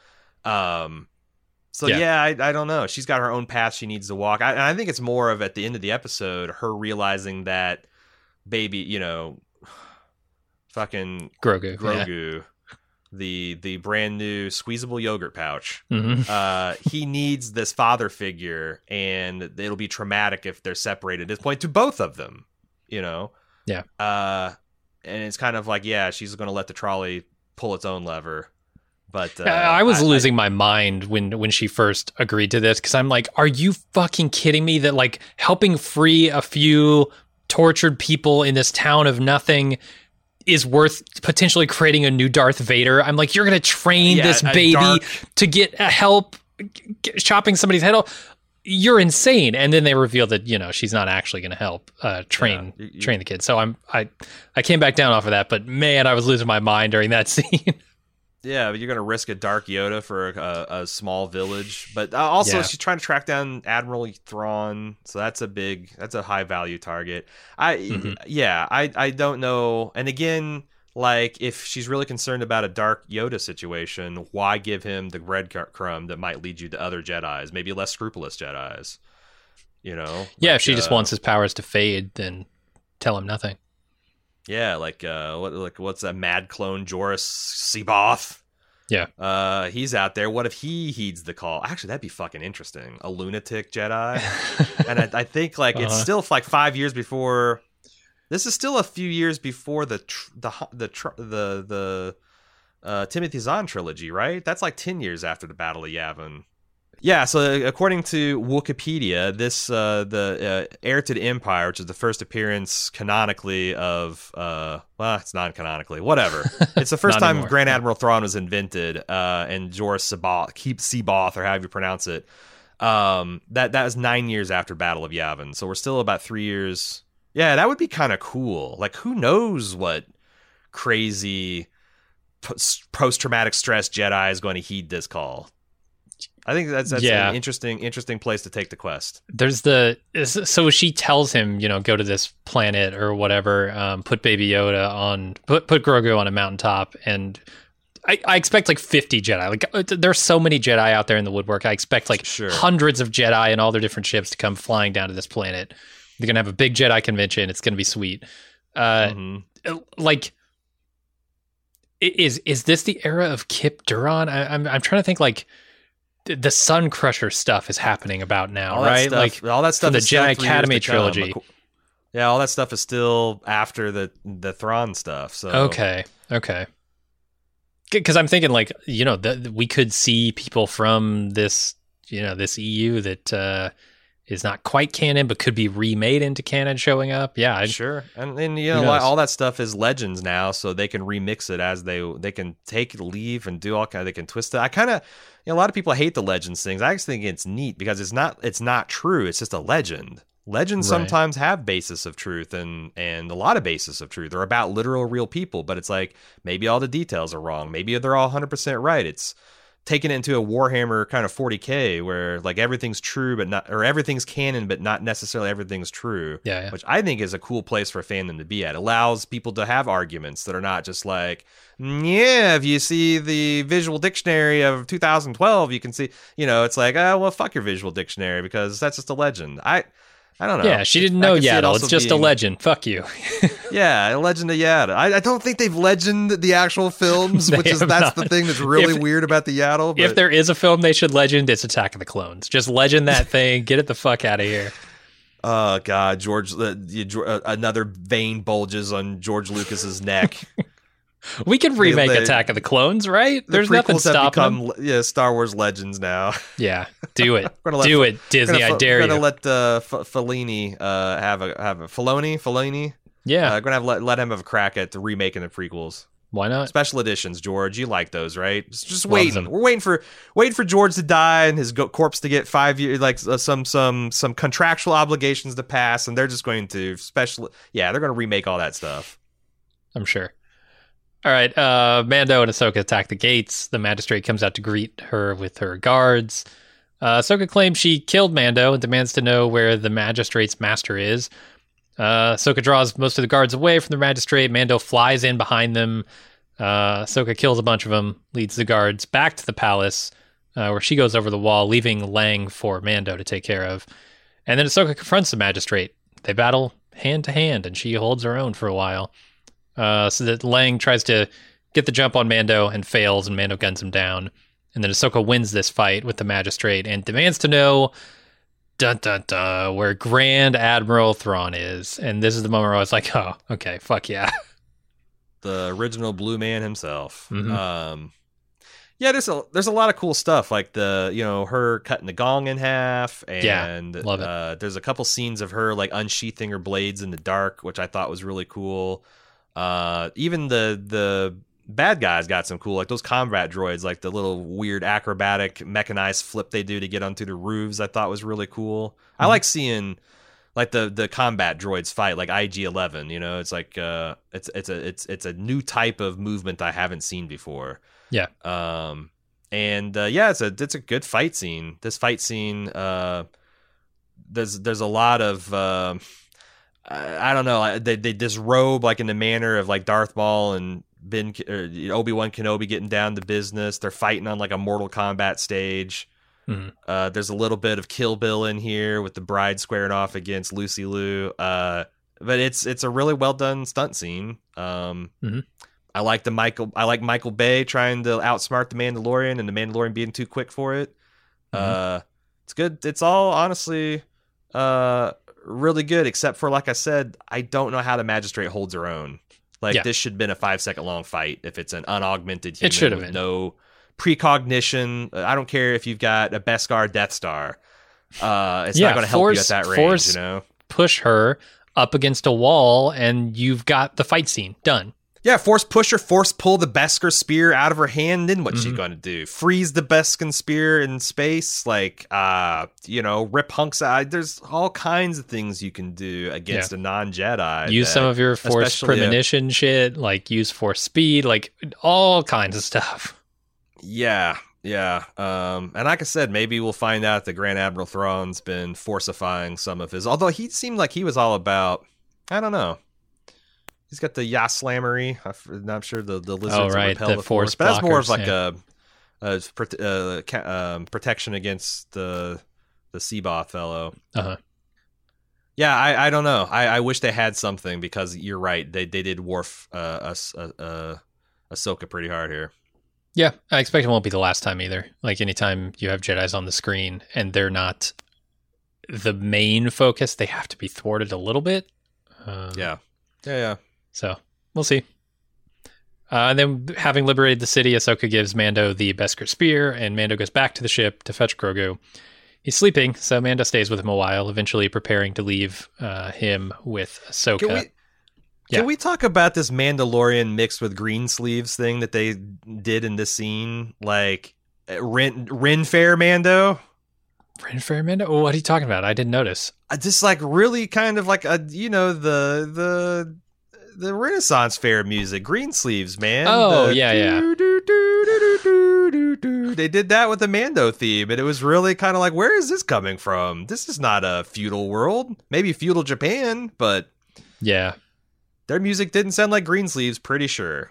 So I don't know. She's got her own path she needs to walk. And I think it's more of, at the end of the episode, her realizing that baby, fucking Grogu, the brand new squeezable yogurt pouch. He needs this father figure, and it'll be traumatic if they're separated at this point to both of them, Yeah. And it's kind of like, she's going to let the trolley pull its own lever. But I was losing my mind when she first agreed to this, because I'm like, are you fucking kidding me that like helping free a few tortured people in this town of nothing is worth potentially creating a new Darth Vader? I'm like, you're going to train this baby to get help chopping somebody's head off? You're insane. And then they reveal that, she's not actually going to help train the kid. So I came back down off of that, but man, I was losing my mind during that scene. Yeah, but you're going to risk a Dark Yoda for a small village. But also, she's trying to track down Admiral Thrawn, so that's a high value target. I don't know. And again, like, if she's really concerned about a Dark Yoda situation, why give him the breadcrumb that might lead you to other Jedis, maybe less scrupulous Jedis? Yeah, if she just wants his powers to fade, then tell him nothing. Yeah, what's that mad clone Joruus C'baoth? Yeah. He's out there. What if he heeds the call? Actually, that'd be fucking interesting. A lunatic Jedi. And I think it's still like 5 years before. This is still a few years before the Timothy Zahn trilogy, right? That's like 10 years after the Battle of Yavin. Yeah, so according to Wikipedia, this the Heir to the Empire, which is the first appearance canonically of it's non-canonically, whatever. It's the first time Grand Admiral Thrawn was invented, and Joruus C'baoth, or however you pronounce it. That was 9 years after Battle of Yavin, so we're still about 3 years. Yeah, that would be kind of cool. Like, who knows what crazy post-traumatic stress Jedi is going to heed this call? I think that's an interesting place to take the quest. So she tells him, go to this planet or whatever, put Baby Yoda on, put Grogu on a mountaintop, and I expect like 50 Jedi. Like there's so many Jedi out there in the woodwork. I expect like hundreds of Jedi and all their different ships to come flying down to this planet. They're gonna have a big Jedi convention. It's gonna be sweet. Like, is this the era of Kip Duron? I'm trying to think. Like, the Sun Crusher stuff is happening about now, all right? Like all that stuff. The Jedi Academy trilogy. Yeah, all that stuff is still after the Thrawn stuff. So okay. Because I'm thinking, like, we could see people from this, this EU that is not quite canon, but could be remade into canon showing up. Yeah, sure. And all that stuff is Legends now, so they can remix it as they can take, leave, and do all kind. They can twist it. I kind of, a lot of people hate the Legends things. I actually think it's neat because it's not true. It's just a legend. Legends sometimes have basis of truth and a lot of basis of truth. They're about literal real people, but it's like maybe all the details are wrong. Maybe they're all 100% right. It's taken it into a Warhammer kind of 40K where like everything's true, or everything's canon, but not necessarily everything's true. Yeah. Which I think is a cool place for a fandom to be at. It allows people to have arguments that are not just like, yeah, if you see the visual dictionary of 2012, you can see, it's like, oh, well, fuck your visual dictionary because that's just a legend. I don't know. Yeah, she didn't know Yaddle. It's just a legend. Fuck you. Yeah, a legend of Yaddle. I don't think they've legended the actual films, that's the thing that's really weird about the Yaddle. But... If there is a film they should legend, it's Attack of the Clones. Just legend that thing. Get it the fuck out of here. Oh, God. George, another vein bulges on George Lucas's neck. We can remake Attack of the Clones, right? There's nothing stopping them. Yeah, Star Wars Legends now. Yeah, do it. Do it, Disney. I dare you. We're going to let Fellini have a Fellini. Yeah. Going to let him have a crack at the remaking the prequels. Why not? Special editions, George. You like those, right? Just waiting. We're waiting for George to die and his corpse to get 5 years, like some contractual obligations to pass, and they're just going to they're going to remake all that stuff. I'm sure. All right, Mando and Ahsoka attack the gates. The magistrate comes out to greet her with her guards. Ahsoka claims she killed Mando and demands to know where the magistrate's master is. Ahsoka draws most of the guards away from the magistrate. Mando flies in behind them. Ahsoka kills a bunch of them, leads the guards back to the palace, where she goes over the wall, leaving Lang for Mando to take care of. And then Ahsoka confronts the magistrate. They battle hand to hand, and she holds her own for a while. So that Lang tries to get the jump on Mando and fails, and Mando guns him down. And then Ahsoka wins this fight with the magistrate and demands to know where Grand Admiral Thrawn is. And this is the moment where I was like, oh, okay, fuck yeah. The original Blue Man himself. Mm-hmm. Yeah, there's a lot of cool stuff, like her cutting the gong in half, and love it. There's a couple scenes of her like unsheathing her blades in the dark, which I thought was really cool. Even the bad guys got some cool, like those combat droids, like the little weird acrobatic mechanized flip they do to get onto the roofs. I thought was really cool. I like seeing like the combat droids fight, like IG-11. It's like it's a new type of movement I haven't seen before. Yeah. It's a good fight scene. This fight scene, there's a lot of I don't know. They disrobe like in the manner of like Darth Maul and Obi-Wan Kenobi getting down to business. They're fighting on like a Mortal Kombat stage. Mm-hmm. There's a little bit of Kill Bill in here with the bride squaring off against Lucy Liu. But it's a really well done stunt scene. Mm-hmm. I like Michael Bay trying to outsmart the Mandalorian and the Mandalorian being too quick for it. Mm-hmm. It's good. It's all honestly really good, except for, like I said, I don't know how the magistrate holds her own. This should have been a 5-second long fight if it's an unaugmented human. It should have with been. No precognition. I don't care if you've got a Beskar Death Star. It's not going to help you at that range. Push her up against a wall, and you've got the fight scene done. Yeah, force push her, force pull the Beskar spear out of her hand. Then what's she going to do? Freeze the Beskar spear in space? Rip hunks out. There's all kinds of things you can do against a non-Jedi. Use some of your force premonition shit, like use force speed, like all kinds of stuff. Yeah, Yeah. And like I said, maybe we'll find out that Grand Admiral Thrawn's been forcifying some of his. Although he seemed like he was all about. I don't know. He's got the Yaslammery. I'm sure the lizards Oh, right, repel the the force, force but that's more of blockers, like yeah. a protection against the Seaboth fellow. Uh-huh. Yeah, I don't know. I wish they had something because you're right. They did dwarf Ahsoka pretty hard here. Yeah, I expect it won't be the last time either. Like anytime you have Jedis on the screen and they're not the main focus, they have to be thwarted a little bit. Yeah. So we'll see. And then, having liberated the city, Ahsoka gives Mando the Beskar spear, and Mando goes back to the ship to fetch Grogu. He's sleeping, so Mando stays with him a while, eventually preparing to leave him with Ahsoka. Can we talk about this Mandalorian mixed with green sleeves thing that they did in this scene? Like, Ren Fair Mando? Ren Fair Mando? Oh, what are you talking about? I didn't notice. Just like really kind of like the Renaissance fair music, green sleeves, man. Oh, yeah. They did that with the Mando theme, and it was really kind of like, where is this coming from? This is not a feudal world. Maybe feudal Japan, but yeah, their music didn't sound like green sleeves. Pretty sure.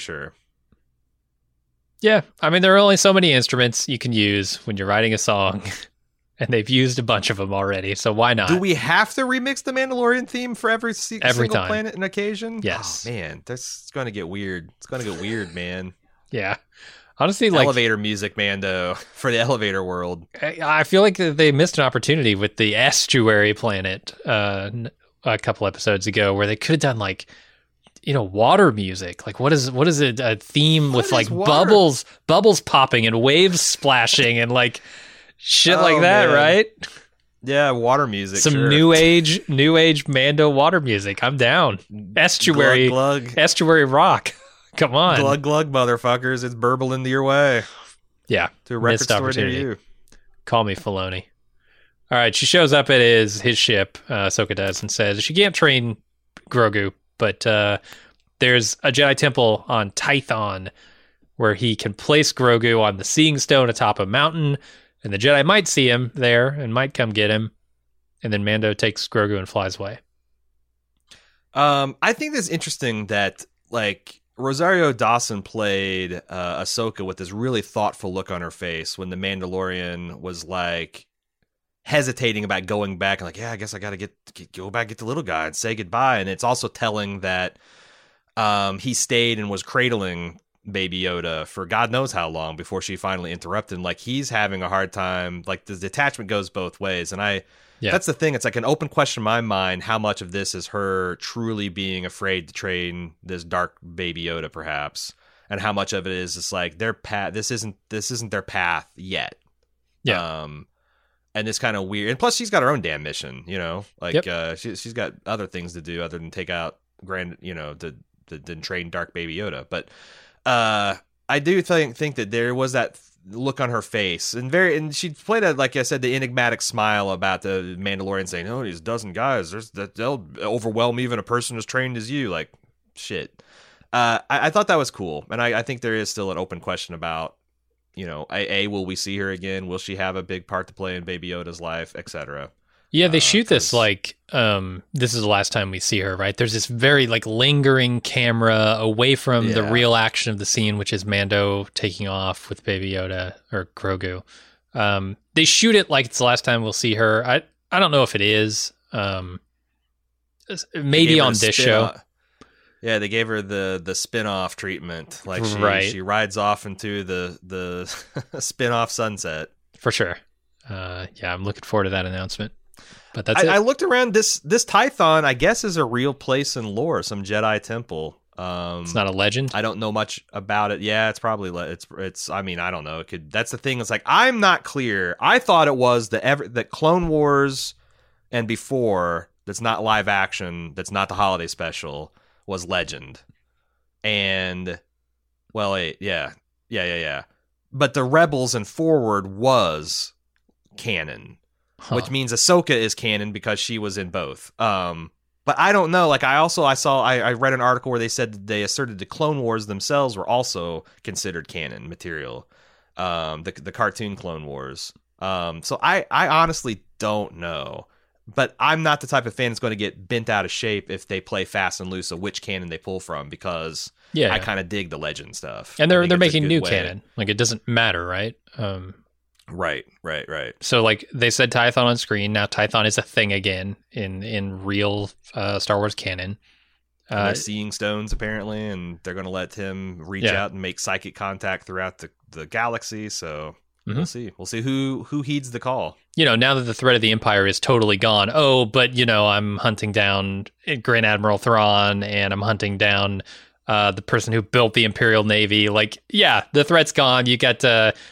Yeah, I mean, there are only so many instruments you can use when you're writing a song. And they've used a bunch of them already, so why not? Do we have to remix the Mandalorian theme for every single time. planet and occasion? Yes. Oh, man, that's going to get weird. It's going to get weird, man. Yeah. Honestly, like elevator music, Mando, for the elevator world. I feel like they missed an opportunity with the estuary planet a couple episodes ago, where they could have done like, water music. Like, what is it? A theme with like bubbles popping and waves splashing and like. Shit like that, man. Right? Yeah, water music. Some sure. new age Mando water music. I'm down. Estuary, glug, glug. Estuary rock. Come on, glug glug, motherfuckers! It's burbling your way. Yeah, to a record store near you. Call me Filoni. All right, she shows up at his ship. Ahsoka does, and says she can't train Grogu, but there's a Jedi temple on Tython where he can place Grogu on the Seeing Stone atop a mountain. And the Jedi might see him there and might come get him. And then Mando takes Grogu and flies away. I think it's interesting that, like, Rosario Dawson played Ahsoka with this really thoughtful look on her face when the Mandalorian was, like, hesitating about going back. And like, yeah, I guess I got to go back, get the little guy and say goodbye. And it's also telling that he stayed and was cradling Baby Yoda for God knows how long before she finally interrupted. Like, he's having a hard time. Like, the detachment goes both ways, and that's the thing. It's like an open question in my mind. How much of this is her truly being afraid to train this dark Baby Yoda, perhaps, and how much of it is just like their path. This isn't their path yet. Yeah. And it's kind of weird. And plus, she's got her own damn mission. Like she's got other things to do other than take out to train dark Baby Yoda, but. I do think that there was that look on her face, and she played like I said, the enigmatic smile about the Mandalorian saying, "Oh, these dozen guys, they'll overwhelm even a person as trained as you." Like, shit. I thought that was cool, and I think there is still an open question about, will we see her again? Will she have a big part to play in Baby Yoda's life, etc. Yeah, they shoot this like this is the last time we see her, right? There's this very like lingering camera away from the real action of the scene, which is Mando taking off with Baby Yoda or Grogu. They shoot it like it's the last time we'll see her. I don't know if it is. Maybe on this show. Yeah, they gave her the spin-off treatment. Like she rides off into the spin-off sunset. For sure. Yeah, I'm looking forward to that announcement. But that's it. I looked around. This Tython, I guess, is a real place in lore, some Jedi temple. It's not a legend. I don't know much about it. Yeah, it's probably it's. I mean, I don't know. It could. That's the thing. It's like I'm not clear. I thought it was that Clone Wars and before. That's not live action. That's not the holiday special. Was legend, and yeah. But the Rebels and Forward was canon. Which means Ahsoka is canon because she was in both. But I don't know. Like I read an article where they said they asserted the Clone Wars themselves were also considered canon material. the cartoon Clone Wars. So I honestly don't know. But I'm not the type of fan that's going to get bent out of shape if they play fast and loose of which canon they pull from, because I kind of dig the legend stuff. And they're making new canon. Like, it doesn't matter, right? Right. So, like, they said Tython on screen. Now Tython is a thing again in real Star Wars canon. They're seeing stones, apparently, and they're going to let him reach out and make psychic contact throughout the galaxy. So we'll see. We'll see who heeds the call. You know, now that the threat of the Empire is totally gone. Oh, but, you know, I'm hunting down Grand Admiral Thrawn, and I'm hunting down the person who built the Imperial Navy. Like, yeah, the threat's gone. You got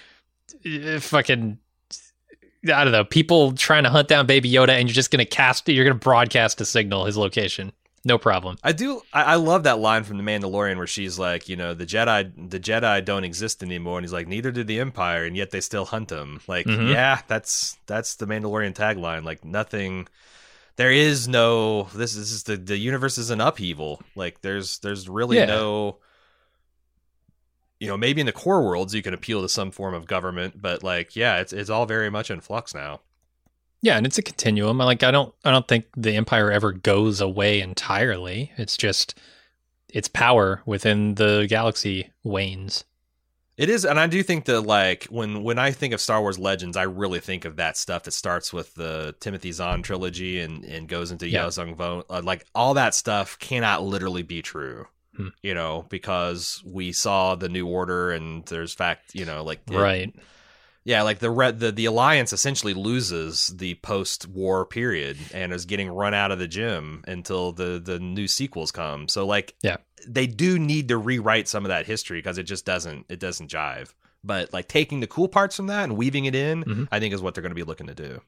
fucking, I don't know, people trying to hunt down Baby Yoda, and you're going to broadcast a signal, his location. No problem. I love that line from The Mandalorian where she's like, you know, the Jedi don't exist anymore, and he's like, neither did the Empire, and yet they still hunt them. Like, yeah, that's the Mandalorian tagline. Like, nothing. There is no. This is the universe is an upheaval. Like, there's really no. You know, maybe in the core worlds you can appeal to some form of government, but like, yeah, it's all very much in flux now. Yeah, and it's a continuum. Like, I don't think the Empire ever goes away entirely. It's just its power within the galaxy wanes. It is, and I do think that, like, when I think of Star Wars Legends, I really think of that stuff that starts with the Timothy Zahn trilogy and goes into Yao Zhang Vo. Like, all that stuff cannot literally be true. You know, because we saw the New Order, and there's fact, you know, like right. Yeah, like the Alliance essentially loses the post-war period and is getting run out of the gym until the new sequels come. So, like, they do need to rewrite some of that history because it doesn't jive. But, like, taking the cool parts from that and weaving it in, I think is what they're going to be looking to do.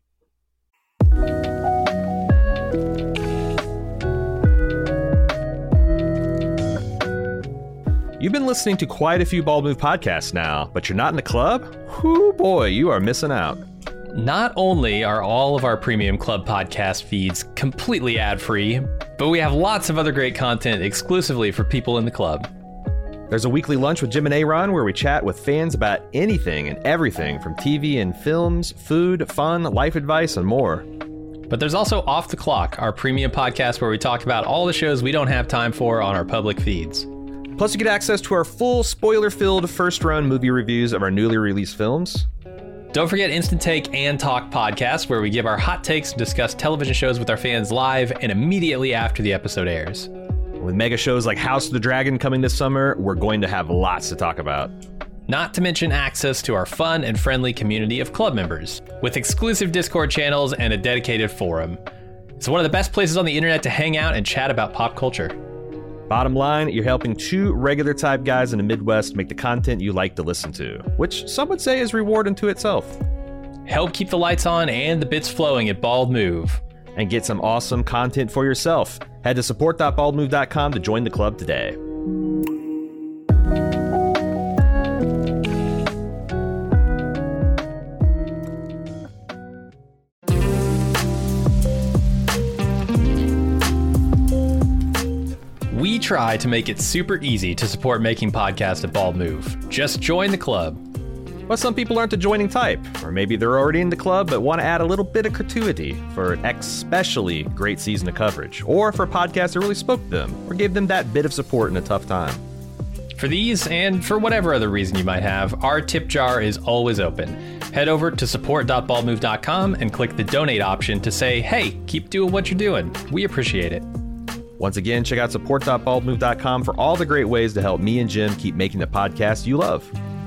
You've been listening to quite a few Bald Move podcasts now, but you're not in the club? Whoo boy, you are missing out. Not only are all of our premium club podcast feeds completely ad-free, but we have lots of other great content exclusively for people in the club. There's a weekly lunch with Jim and Aaron where we chat with fans about anything and everything from TV and films, food, fun, life advice, and more. But there's also Off the Clock, our premium podcast where we talk about all the shows we don't have time for on our public feeds. Plus, you get access to our full spoiler-filled first-run movie reviews of our newly released films. Don't forget Instant Take and Talk podcast, where we give our hot takes and discuss television shows with our fans live and immediately after the episode airs. With mega shows like House of the Dragon coming this summer, we're going to have lots to talk about. Not to mention access to our fun and friendly community of club members, with exclusive Discord channels and a dedicated forum. It's one of the best places on the internet to hang out and chat about pop culture. Bottom line, you're helping two regular type guys in the Midwest make the content you like to listen to, which some would say is reward unto itself. Help keep the lights on and the bits flowing at Bald Move. And get some awesome content for yourself. Head to support.baldmove.com to join the club today. We try to make it super easy to support making podcasts at Bald Move. Just join the club. But some people aren't the joining type, or maybe they're already in the club but want to add a little bit of gratuity for an especially great season of coverage, or for a podcast that really spoke to them, or gave them that bit of support in a tough time. For these, and for whatever other reason you might have, our tip jar is always open. Head over to support.baldmove.com and click the donate option to say, hey, keep doing what you're doing. We appreciate it. Once again, check out support.baldmove.com for all the great ways to help me and Jim keep making the podcast you love.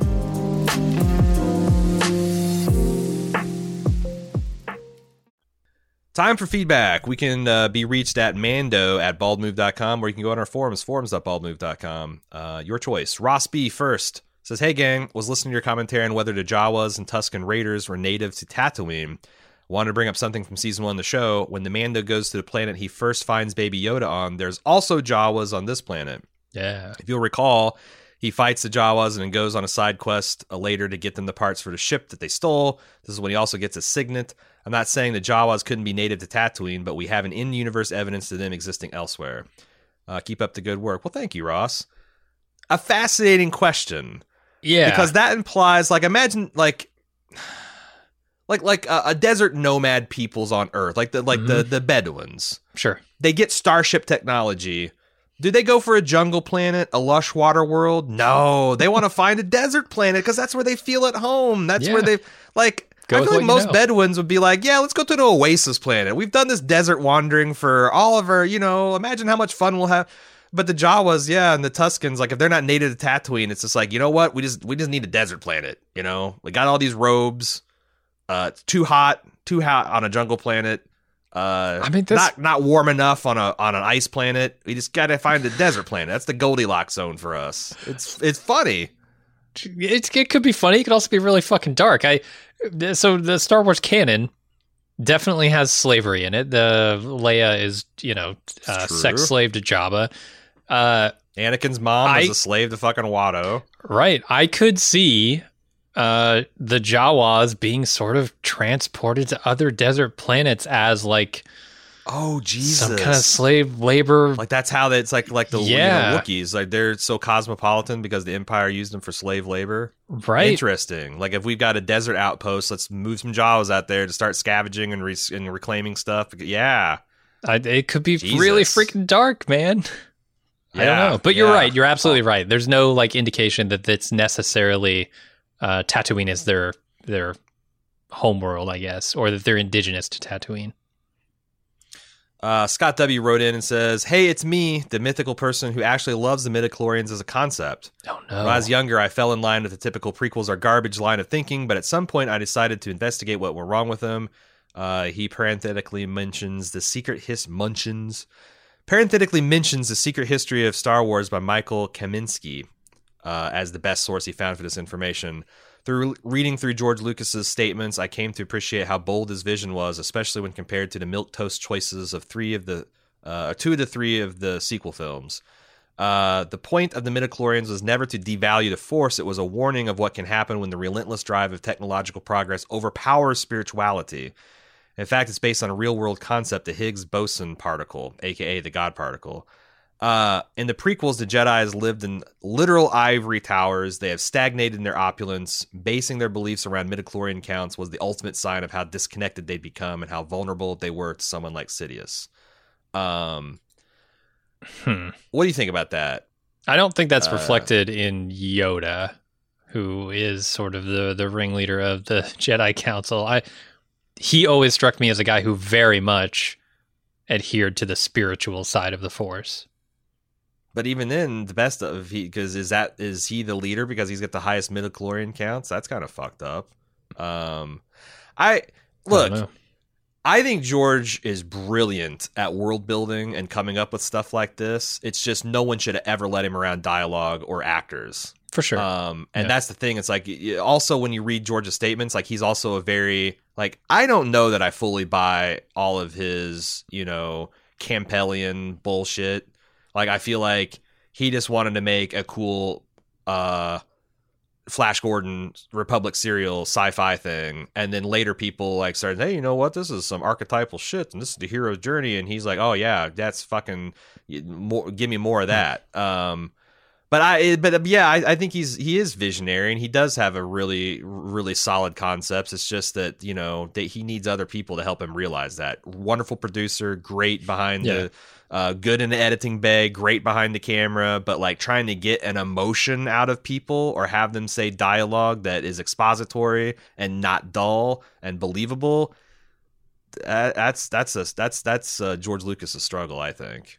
Time for feedback. We can be reached at mando@baldmove.com, or you can go on our forums, forums.baldmove.com. Your choice. Ross B. first says, hey gang, was listening to your commentary on whether the Jawas and Tusken Raiders were native to Tatooine. Wanted to bring up something from season 1 of the show. When the Mando goes to the planet he first finds Baby Yoda on, there's also Jawas on this planet. Yeah. If you'll recall, he fights the Jawas and then goes on a side quest later to get them the parts for the ship that they stole. This is when he also gets a signet. I'm not saying the Jawas couldn't be native to Tatooine, but we have an in-universe evidence to them existing elsewhere. Keep up the good work. Well, thank you, Ross. A fascinating question. Yeah. because that implies like imagine like a desert nomad peoples on Earth, like the Bedouins. Sure. They get starship technology. Do they go for a jungle planet, a lush water world? No, they want to find a desert planet because that's where they feel at home. That's where they like. Go I with feel like what you most know. Bedouins would be like, yeah, let's go to an oasis planet. We've done this desert wandering for all of our, imagine how much fun we'll have. But the Jawas, and the Tuscans, like if they're not native to Tatooine, it's just like, you know what? We just need a desert planet. We got all these robes. It's too hot on a jungle planet. I mean, not warm enough on an ice planet. We just gotta find a desert planet. That's the Goldilocks zone for us. It's funny. It could be funny. It could also be really fucking dark. So the Star Wars canon definitely has slavery in it. The Leia is, sex slave to Jabba. Anakin's mom was a slave to fucking Watto. Right. I could see the Jawas being sort of transported to other desert planets as like, oh Jesus, some kind of slave labor. Like that's how it's like the Wookiees, like they're so cosmopolitan because the Empire used them for slave labor. Right. Interesting. Like if we've got a desert outpost, let's move some Jawas out there to start scavenging and reclaiming stuff. Yeah, it could be really freaking dark, man. I don't know, but you're right. You're absolutely right. There's no like indication that it's necessarily Tatooine is their homeworld, I guess, or that they're indigenous to Tatooine. Scott W. wrote in and says, hey, it's me, the mythical person who actually loves the midichlorians as a concept. Oh, no. When I was younger, I fell in line with the typical prequels are garbage line of thinking, but at some point I decided to investigate what went wrong with them. He parenthetically mentions the secret history of Star Wars by Michael Kaminsky as the best source he found for this information. Through reading through George Lucas's statements, I came to appreciate how bold his vision was, especially when compared to the milquetoast choices of two of the three of the sequel films. The point of the midichlorians was never to devalue the Force. It was a warning of what can happen when the relentless drive of technological progress overpowers spirituality. In fact, it's based on a real-world concept, the Higgs boson particle, a.k.a. the God particle. In the prequels, the Jedi lived in literal ivory towers. They have stagnated in their opulence. Basing their beliefs around midichlorian counts was the ultimate sign of how disconnected they'd become and how vulnerable they were to someone like Sidious. What do you think about that? I don't think that's reflected in Yoda, who is sort of the ringleader of the Jedi Council. He always struck me as a guy who very much adhered to the spiritual side of the Force. But even then, the best of is he the leader because he's got the highest midichlorian counts? That's kind of fucked up. I think George is brilliant at world building and coming up with stuff like this. It's just no one should have ever let him around dialogue or actors. For sure. That's the thing. It's like also when you read George's statements, like he's also a very like I don't know that I fully buy all of his, Campbellian bullshit. Like, I feel like he just wanted to make a cool Flash Gordon Republic serial sci-fi thing. And then later people like started, hey, you know what? This is some archetypal shit. And this is the hero's journey. And he's like, oh, yeah, that's fucking more. Give me more of that. I think he is visionary and he does have a really, really solid concepts. It's just that, that he needs other people to help him realize that. Wonderful producer, great behind the good in the editing bay, great behind the camera, but like trying to get an emotion out of people or have them say dialogue that is expository and not dull and believable. That's George Lucas's struggle, I think.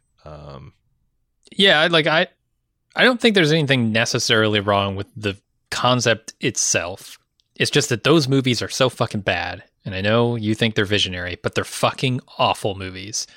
I don't think there's anything necessarily wrong with the concept itself. It's just that those movies are so fucking bad. And I know you think they're visionary, but they're fucking awful movies.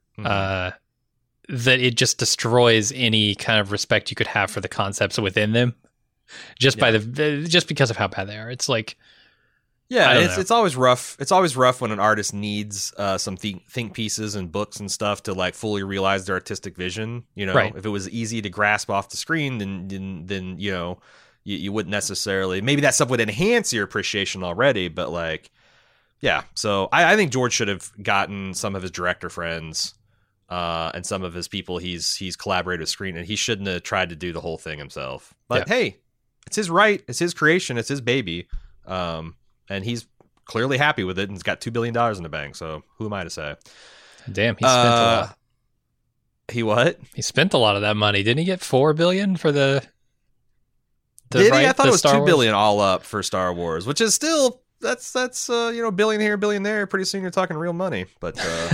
That it just destroys any kind of respect you could have for the concepts within them. Just because of how bad they are. It's like, it's always rough. It's always rough when an artist needs some think pieces and books and stuff to like fully realize their artistic vision. Right. If it was easy to grasp off the screen, then you wouldn't necessarily. Maybe that stuff would enhance your appreciation already. But like, yeah. So I think George should have gotten some of his director friends and some of his people he's collaborated with screen, and he shouldn't have tried to do the whole thing himself. But hey, it's his right, it's his creation, it's his baby, and he's clearly happy with it, and he's got $2 billion in the bank. So who am I to say? Damn, he spent a lot. He what? He spent a lot of that money. Didn't he get $4 billion for the Did right, he? I thought it was $2 billion Wars? all up for Star Wars, which is still that's billion here, billion there. Pretty soon you're talking real money. But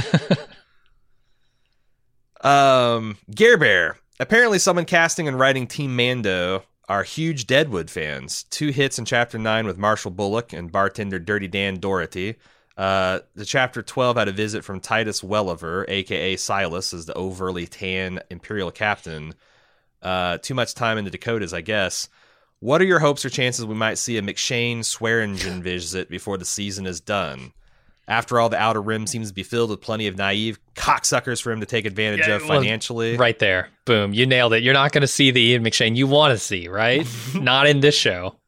Gare Bear. Apparently, someone casting and writing Team Mando are huge Deadwood fans. 2 hits in Chapter 9 with Marshall Bullock and bartender Dirty Dan Doherty. The Chapter 12 had a visit from Titus Welliver, a.k.a. Silas, as the overly tan Imperial captain. Too much time in the Dakotas, I guess. What are your hopes or chances we might see a McShane Swearingen visit before the season is done? After all, the Outer Rim seems to be filled with plenty of naive cocksuckers for him to take advantage of financially. Right there. Boom. You nailed it. You're not going to see the Ian McShane you want to see, right? Not in this show.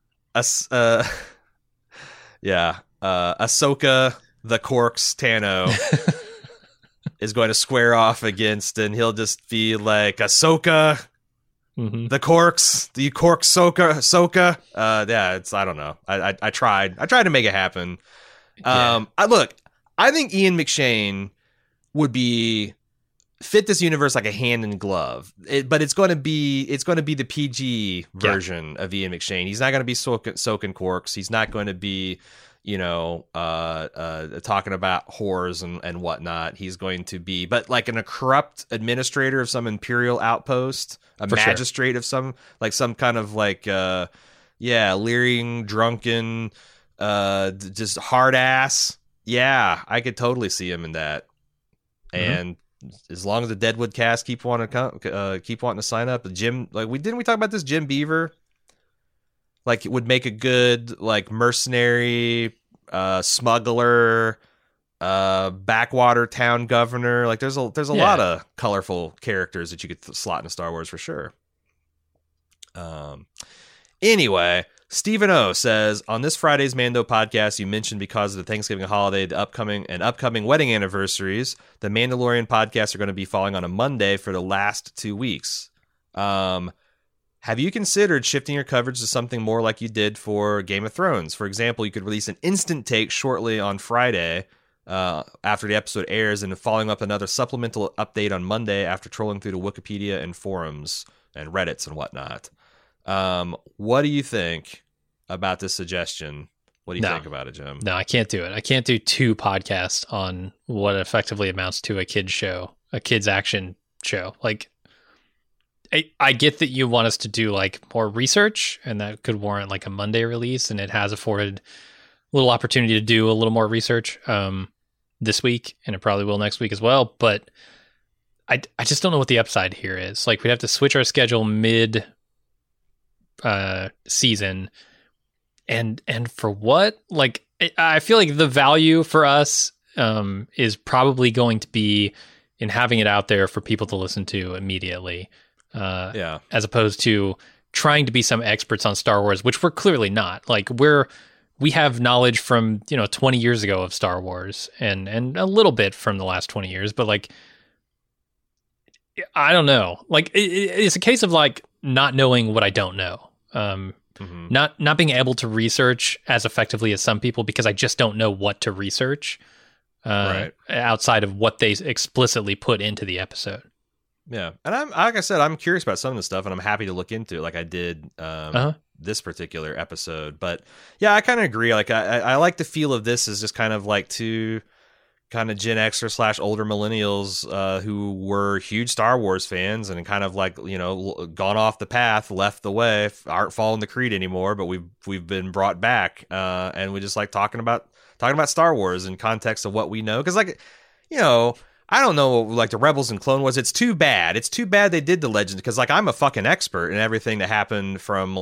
Ahsoka, the Corks, Tano is going to square off against, and he'll just be like, Ahsoka, the Corks, the Cork Ahsoka. I don't know. I tried to make it happen. Yeah. I think Ian McShane would fit this universe like a hand in glove. But it's going to be the PG version of Ian McShane. He's not going to be soaking corks. He's not going to be, talking about whores and whatnot. He's going to be, but like a corrupt administrator of some Imperial outpost, a magistrate of some kind of leering, drunken, just hard ass. Yeah, I could totally see him in that. And as long as the Deadwood cast keep wanting to sign up, Jim, didn't we talk about this? Jim Beaver, it would make a good mercenary, smuggler, backwater town governor. There's a lot of colorful characters that you could slot into Star Wars for sure. Anyway, Stephen O says, on this Friday's Mando podcast, you mentioned because of the Thanksgiving holiday, the upcoming wedding anniversaries, the Mandalorian podcasts are going to be falling on a Monday for the last 2 weeks. Have you considered shifting your coverage to something more like you did for Game of Thrones? For example, you could release an instant take shortly on Friday after the episode airs, and following up another supplemental update on Monday after trolling through the Wikipedia and forums and Reddits and whatnot. What do you think about this suggestion? What do you think about it, Jim? No, I can't do it. I can't do 2 podcasts on what effectively amounts to a kid's show, a kid's action show. I get that you want us to do more research, and that could warrant a Monday release, and it has afforded a little opportunity to do a little more research this week, and it probably will next week as well. But I just don't know what the upside here is. We'd have to switch our schedule mid season, and for what? I feel like the value for us is probably going to be in having it out there for people to listen to immediately, as opposed to trying to be some experts on Star Wars, which we're clearly not. We have knowledge from 20 years ago of Star Wars, and a little bit from the last 20 years, but I don't know. It's a case of not knowing what I don't know. Not being able to research as effectively as some people, because I just don't know what to research outside of what they explicitly put into the episode. Yeah, and I'm curious about some of the stuff, and I'm happy to look into it like I did this particular episode. But yeah, I kind of agree. I like the feel of this as just kind of two kind of Gen Xer / older millennials who were huge Star Wars fans and kind of gone off the path, left the way, aren't following the creed anymore, but we've been brought back, and we just like talking about Star Wars in context of what we know, because I don't know, the Rebels and Clone Wars. It's too bad they did the Legends, because I'm a fucking expert in everything that happened from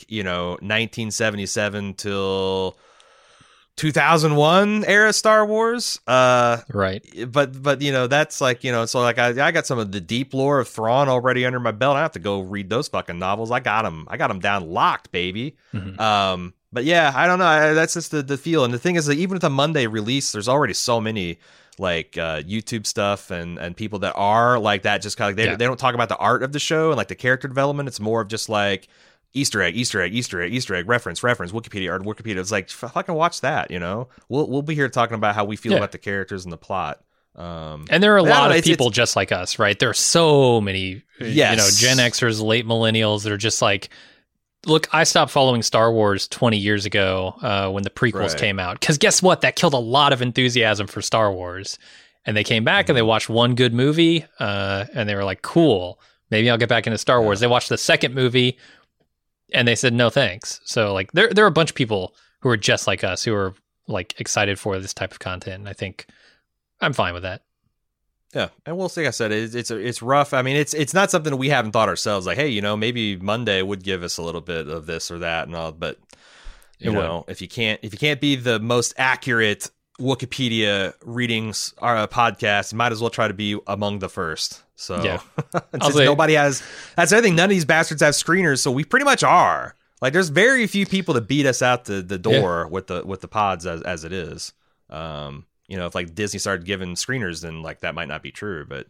1977 till 2001 era Star Wars. Right. But that's so I got some of the deep lore of Thrawn already under my belt. I have to go read those fucking novels. I got them down locked, baby. Mm-hmm. But yeah, I don't know. That's just the feel. And the thing is that even with a Monday release, there's already so many YouTube stuff and people that are like that, just kind of they don't talk about the art of the show and the character development. It's more of just Easter egg, Easter egg, Easter egg, Easter egg, reference, Wikipedia, or Wikipedia. It's like, fucking watch that, you know? We'll be here talking about how we feel about the characters and the plot. And there are a lot of people just like us, right? There are so many, Gen Xers, late millennials that are just like, look, I stopped following Star Wars 20 years ago when the prequels came out. Because guess what? That killed a lot of enthusiasm for Star Wars. And they came back and they watched one good movie and they were like, cool, maybe I'll get back into Star Wars. They watched the second movie and they said, no, thanks. So like there are a bunch of people who are just like us, who are like excited for this type of content. And I think I'm fine with that. Yeah, and we'll see. Like I said, it's rough. I mean, it's not something that we haven't thought ourselves. Like, hey, maybe Monday would give us a little bit of this or that and all. But if you can't be the most accurate Wikipedia readings or a podcast, you might as well try to be among the first. So yeah. Since nobody has, that's the other thing. None of these bastards have screeners, so we pretty much are. Like, there's very few people to beat us out the door with the pods as it is. If like Disney started giving screeners, then like that might not be true. But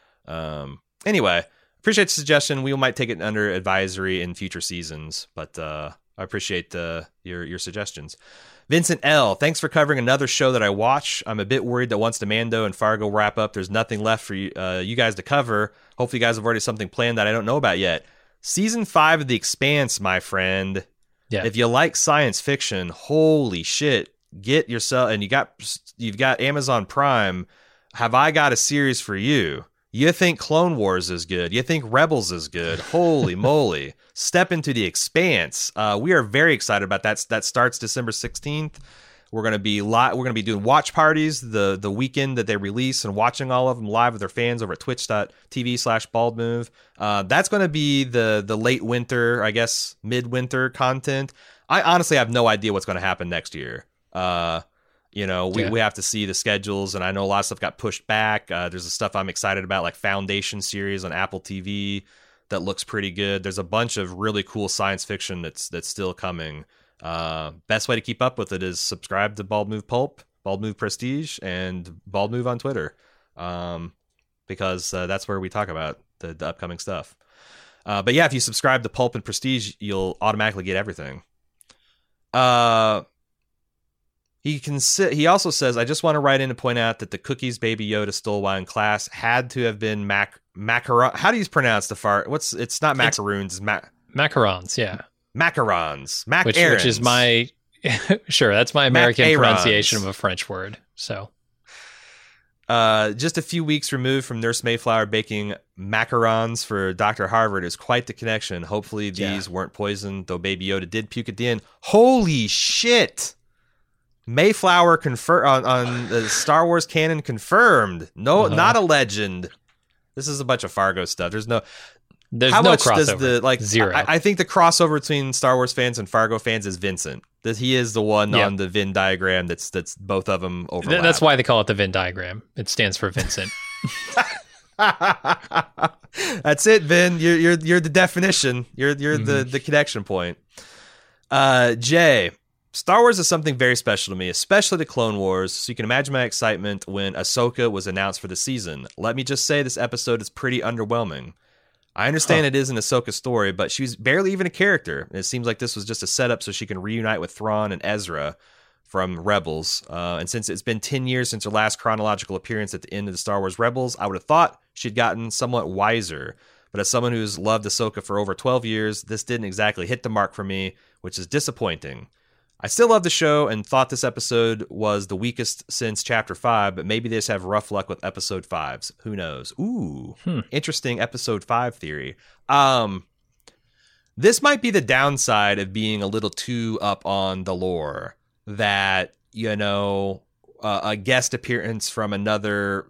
anyway, appreciate the suggestion. We might take it under advisory in future seasons. But I appreciate your suggestions. Vincent L., thanks for covering another show that I watch. I'm a bit worried that once the Mando and Fargo wrap up, there's nothing left for you guys to cover. Hopefully you guys have already something planned that I don't know about yet. Season 5 of The Expanse, my friend. Yeah. If you like science fiction, holy shit. Get yourself, and you've got Amazon Prime. Have I got a series for you? You think Clone Wars is good? You think Rebels is good? Holy moly! Step into The Expanse. We are very excited about that. That starts December 16th. We're gonna be live. We're gonna be doing watch parties the weekend that they release and watching all of them live with their fans over at twitch.tv/baldmove. That's gonna be the late winter, I guess midwinter content. I honestly have no idea what's gonna happen next year. We have to see the schedules, and I know a lot of stuff got pushed back. There's the stuff I'm excited about, like Foundation series on Apple TV that looks pretty good. There's a bunch of really cool science fiction that's still coming. Best way to keep up with it is subscribe to Bald Move Pulp, Bald Move Prestige, and Bald Move on Twitter, because that's where we talk about the upcoming stuff. But yeah, if you subscribe to Pulp and Prestige, you'll automatically get everything. He also says, I just want to write in to point out that the cookies Baby Yoda stole while in class had to have been macaron. How do you pronounce the fart? It's not macaroons. It's macarons. Yeah. Macarons. Which is my, sure. That's my American pronunciation of a French word. So. Just a few weeks removed from Nurse Mayflower baking macarons for Dr. Harvard is quite the connection. Hopefully these weren't poisoned, though Baby Yoda did puke at the end. Holy shit. Mayflower on the Star Wars canon confirmed. No, not a legend. This is a bunch of Fargo stuff. There's no crossover. Zero. I think the crossover between Star Wars fans and Fargo fans is Vincent. That he is the one on the Venn diagram that's both of them overlap. That's why they call it the Venn diagram. It stands for Vincent. That's it, Vin. You're the definition. You're the connection point. Jay. Star Wars is something very special to me, especially the Clone Wars, so you can imagine my excitement when Ahsoka was announced for the season. Let me just say this episode is pretty underwhelming. I understand it is an Ahsoka story, but she was barely even a character. It seems like this was just a setup so she can reunite with Thrawn and Ezra from Rebels. And since it's been 10 years since her last chronological appearance at the end of the Star Wars Rebels, I would have thought she'd gotten somewhat wiser. But as someone who's loved Ahsoka for over 12 years, this didn't exactly hit the mark for me, which is disappointing. I still love the show and thought this episode was the weakest since Chapter 5, but maybe they just have rough luck with Episode 5s. Who knows? Ooh, interesting Episode 5 theory. This might be the downside of being a little too up on the lore, that, a guest appearance from another,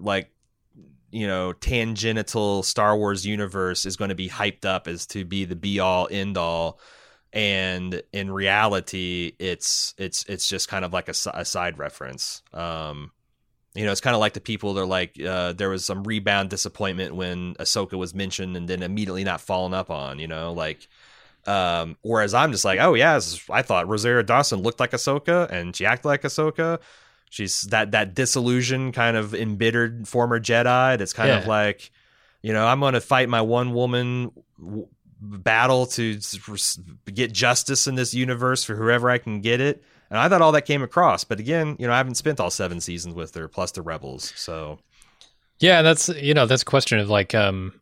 tangential Star Wars universe is going to be hyped up as to be the be-all, end-all. And in reality, it's just kind of like a side reference. It's kind of like the people that are like, there was some rebound disappointment when Ahsoka was mentioned and then immediately not following up on, whereas I'm just like, oh yeah, I thought Rosario Dawson looked like Ahsoka and she acted like Ahsoka. She's that disillusioned, kind of embittered former Jedi. That's kind of like, I'm going to fight my one woman battle to get justice in this universe for whoever I can get it. And I thought all that came across. But again, I haven't spent all 7 seasons with her, plus the Rebels. So yeah, that's a question of like,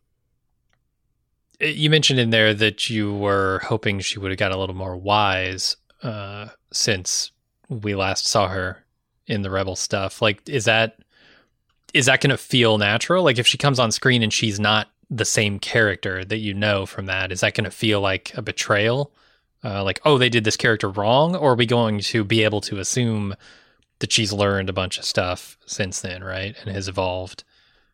you mentioned in there that you were hoping she would have got a little more wise since we last saw her in the Rebel stuff. Like, is that going to feel natural? Like, if she comes on screen and she's not the same character that from that, is that going to feel like a betrayal? Like, oh, they did this character wrong? Or are we going to be able to assume that she's learned a bunch of stuff since then, right? And has evolved.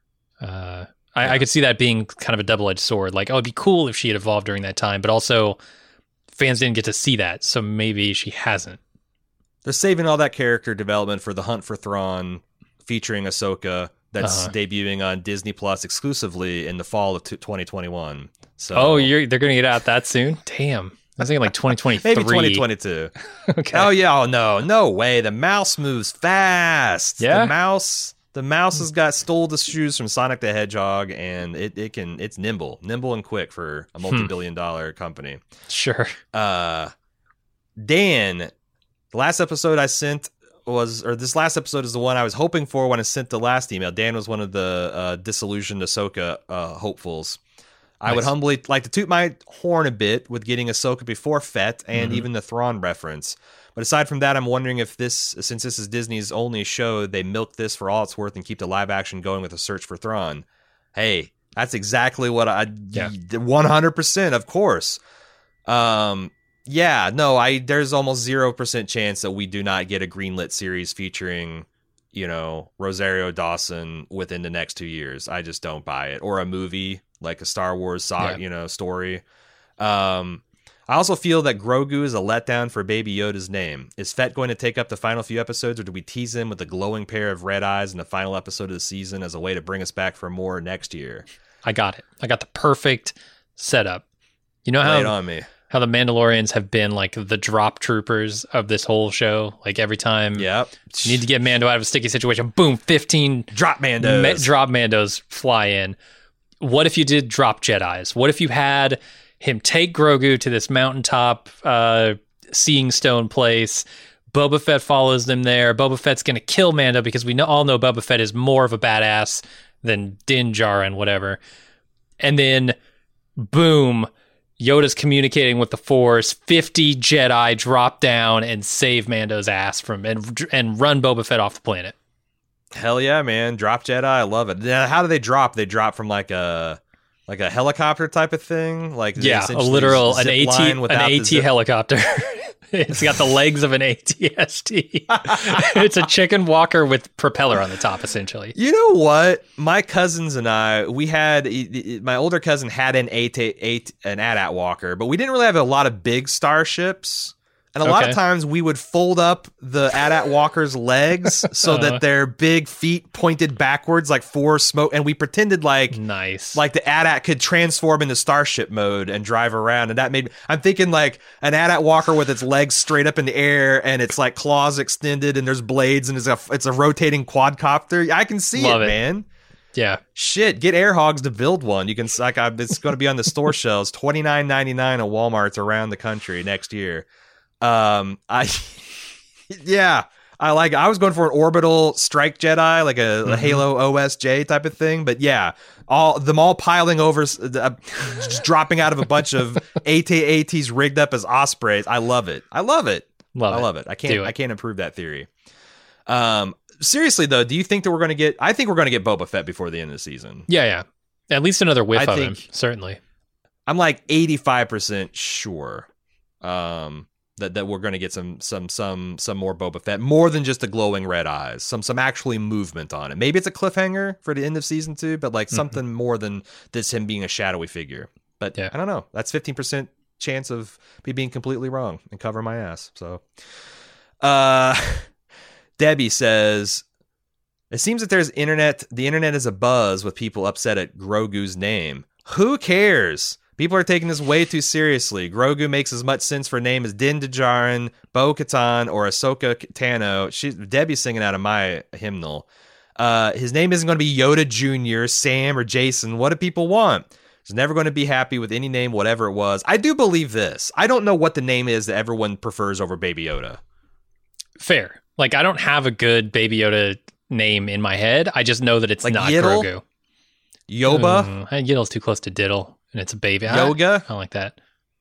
I could see that being kind of a double-edged sword. Like, oh, it'd be cool if she had evolved during that time, but also fans didn't get to see that, so maybe she hasn't. They're saving all that character development for The Hunt for Thrawn, featuring Ahsoka, that's debuting on Disney Plus exclusively in the fall of 2021. So, they're going to get out that soon? Damn. I was thinking like 2023. Maybe 2022. Okay. Oh, yeah. Oh, no way. The mouse moves fast. Yeah? The mouse has stole the shoes from Sonic the Hedgehog, and it's nimble and quick for a multi-billion-dollar company. Sure. Dan, the last episode I sent this last episode is the one I was hoping for when I sent the last email. Dan was one of the disillusioned Ahsoka hopefuls. Nice. I would humbly like to toot my horn a bit with getting Ahsoka before Fett and even the Thrawn reference. But aside from that, I'm wondering if since this is Disney's only show, they milk this for all it's worth and keep the live action going with a search for Thrawn. Hey, that's exactly what 100%, of course. There's almost 0% chance that we do not get a greenlit series featuring, Rosario Dawson within the next 2 years. I just don't buy it. Or a movie like a Star Wars story. I also feel that Grogu is a letdown for Baby Yoda's name. Is Fett going to take up the final few episodes, or do we tease him with a glowing pair of red eyes in the final episode of the season as a way to bring us back for more next year? I got it. I got the perfect setup. You know Lay it on me. How the Mandalorians have been like the drop troopers of this whole show. Like every time you need to get Mando out of a sticky situation, boom, 15 drop Mandos. Drop Mandos fly in. What if you did drop Jedis? What if you had him take Grogu to this mountaintop seeing stone place? Boba Fett follows them there. Boba Fett's going to kill Mando because we all know Boba Fett is more of a badass than Din Djarin, whatever. And then, boom, Yoda's communicating with the Force. 50 Jedi drop down and save Mando's ass and run Boba Fett off the planet. Hell yeah, man! Drop Jedi, I love it. Now, how do they drop? They drop from like a helicopter type of thing, like an AT helicopter. It's got the legs of an AT-ST. It's a chicken walker with propeller on the top, essentially. You know what? My cousins and I, my older cousin had an AT-AT walker, but we didn't really have a lot of big starships. And a lot of times we would fold up the AT-AT walker's legs so that their big feet pointed backwards like for smoke. And we pretended like the AT-AT could transform into starship mode and drive around. And that I'm thinking like an AT-AT walker with its legs straight up in the air and it's like claws extended and there's blades and it's a rotating quadcopter. I can see it, man. Yeah. Shit, get Air Hogs to build one. You can it's going to be on the store shelves, $29.99 at Walmarts around the country next year. I was going for an orbital strike Jedi, like a Halo OSJ type of thing, but all piling over, just dropping out of a bunch of AT-ATs rigged up as Ospreys. I love it. I love it. I can't improve that theory. Seriously though, do you think that I think we're going to get Boba Fett before the end of the season. Yeah. At least another whiff of him, certainly. I'm like 85% sure. That we're going to get some more Boba Fett, more than just the glowing red eyes, some actually movement on it. Maybe it's a cliffhanger for the end of season 2, but like something more than this him being a shadowy figure. But I don't know. That's 15% chance of me being completely wrong and cover my ass. So, Debbie says, it seems that the internet is abuzz with people upset at Grogu's name. Who cares? People are taking this way too seriously. Grogu makes as much sense for a name as Din Djarin, Bo-Katan, or Ahsoka Tano. Debbie's singing out of my hymnal. His name isn't going to be Yoda Jr., Sam, or Jason. What do people want? was never going to be happy with any name, whatever it was. I do believe this. I don't know what the name is that everyone prefers over Baby Yoda. Fair. Like, I don't have a good Baby Yoda name in my head. I just know that it's like not Yiddle? Grogu. Yoba? Yiddle's too close to Diddle, and it's a baby. Yoga? I don't like that.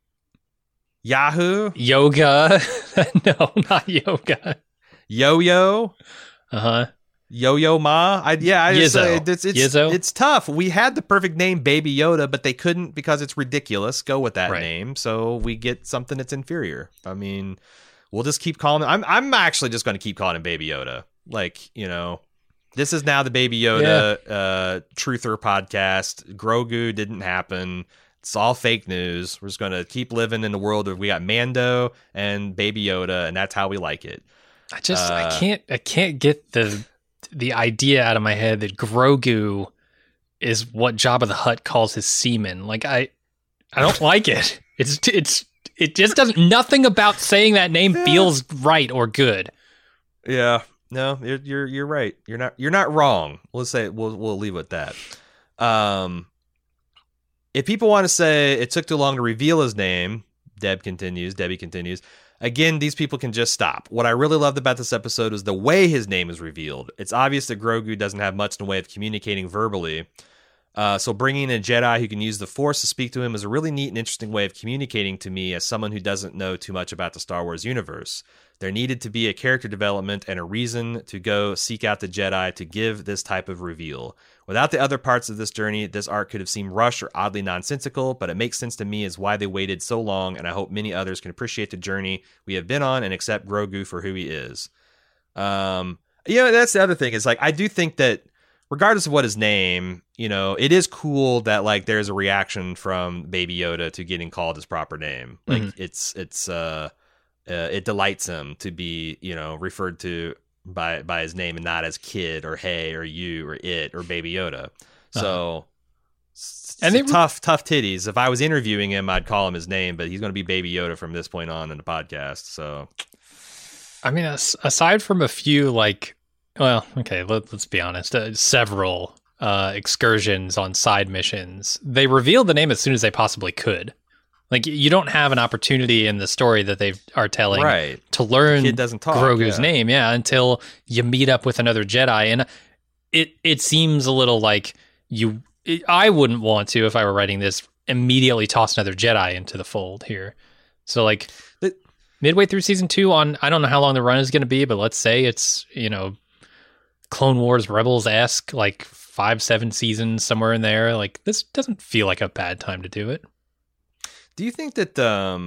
Yahoo? Yoga? No, not yoga. Yo-Yo? Uh-huh. Yo-Yo Ma? Yizzo. It's tough. We had the perfect name, Baby Yoda, but they couldn't because it's ridiculous. Go with that name, so we get something that's inferior. I mean, we'll just keep calling him. I'm actually just going to keep calling him Baby Yoda. Like, you know, this is now the Baby Yoda truther podcast. Grogu didn't happen. It's all fake news. We're just going to keep living in the world of we got Mando and Baby Yoda, and that's how we like it. I can't get the idea out of my head that Grogu is what Jabba the Hutt calls his semen. Like, I don't like it. It just doesn't. Nothing about saying that name feels right or good. Yeah, no, you're right. You're not wrong. Let's say we'll leave it at that. If people want to say it took too long to reveal his name, Debbie continues. Again, these people can just stop. What I really loved about this episode is the way his name is revealed. It's obvious that Grogu doesn't have much in the way of communicating verbally. So bringing in a Jedi who can use the Force to speak to him is a really neat and interesting way of communicating to me as someone who doesn't know too much about the Star Wars universe. There needed to be a character development and a reason to go seek out the Jedi to give this type of reveal. Without the other parts of this journey, this arc could have seemed rushed or oddly nonsensical, but it makes sense to me as why they waited so long, and I hope many others can appreciate the journey we have been on and accept Grogu for who he is. That's the other thing. Is like, I do think that regardless of what his name, you know, it is cool that like there's a reaction from Baby Yoda to getting called his proper name. Like it delights him to be, you know, referred to by his name and not as kid or hey or you or it or Baby Yoda. So tough titties. If I was interviewing him, I'd call him his name, but he's going to be Baby Yoda from this point on in the podcast. So, I mean, aside from a few let's be honest, several excursions on side missions, they revealed the name as soon as they possibly could. Like, you don't have an opportunity in the story that they are telling to learn Grogu's name, until you meet up with another Jedi. And it seems a little like I wouldn't want to, if I were writing this, immediately toss another Jedi into the fold here. So, like, midway through season 2 I don't know how long the run is going to be, but let's say it's, you know, Clone Wars Rebels-esque, like 5-7 seasons, somewhere in there. Like, this doesn't feel like a bad time to do it. Do you think that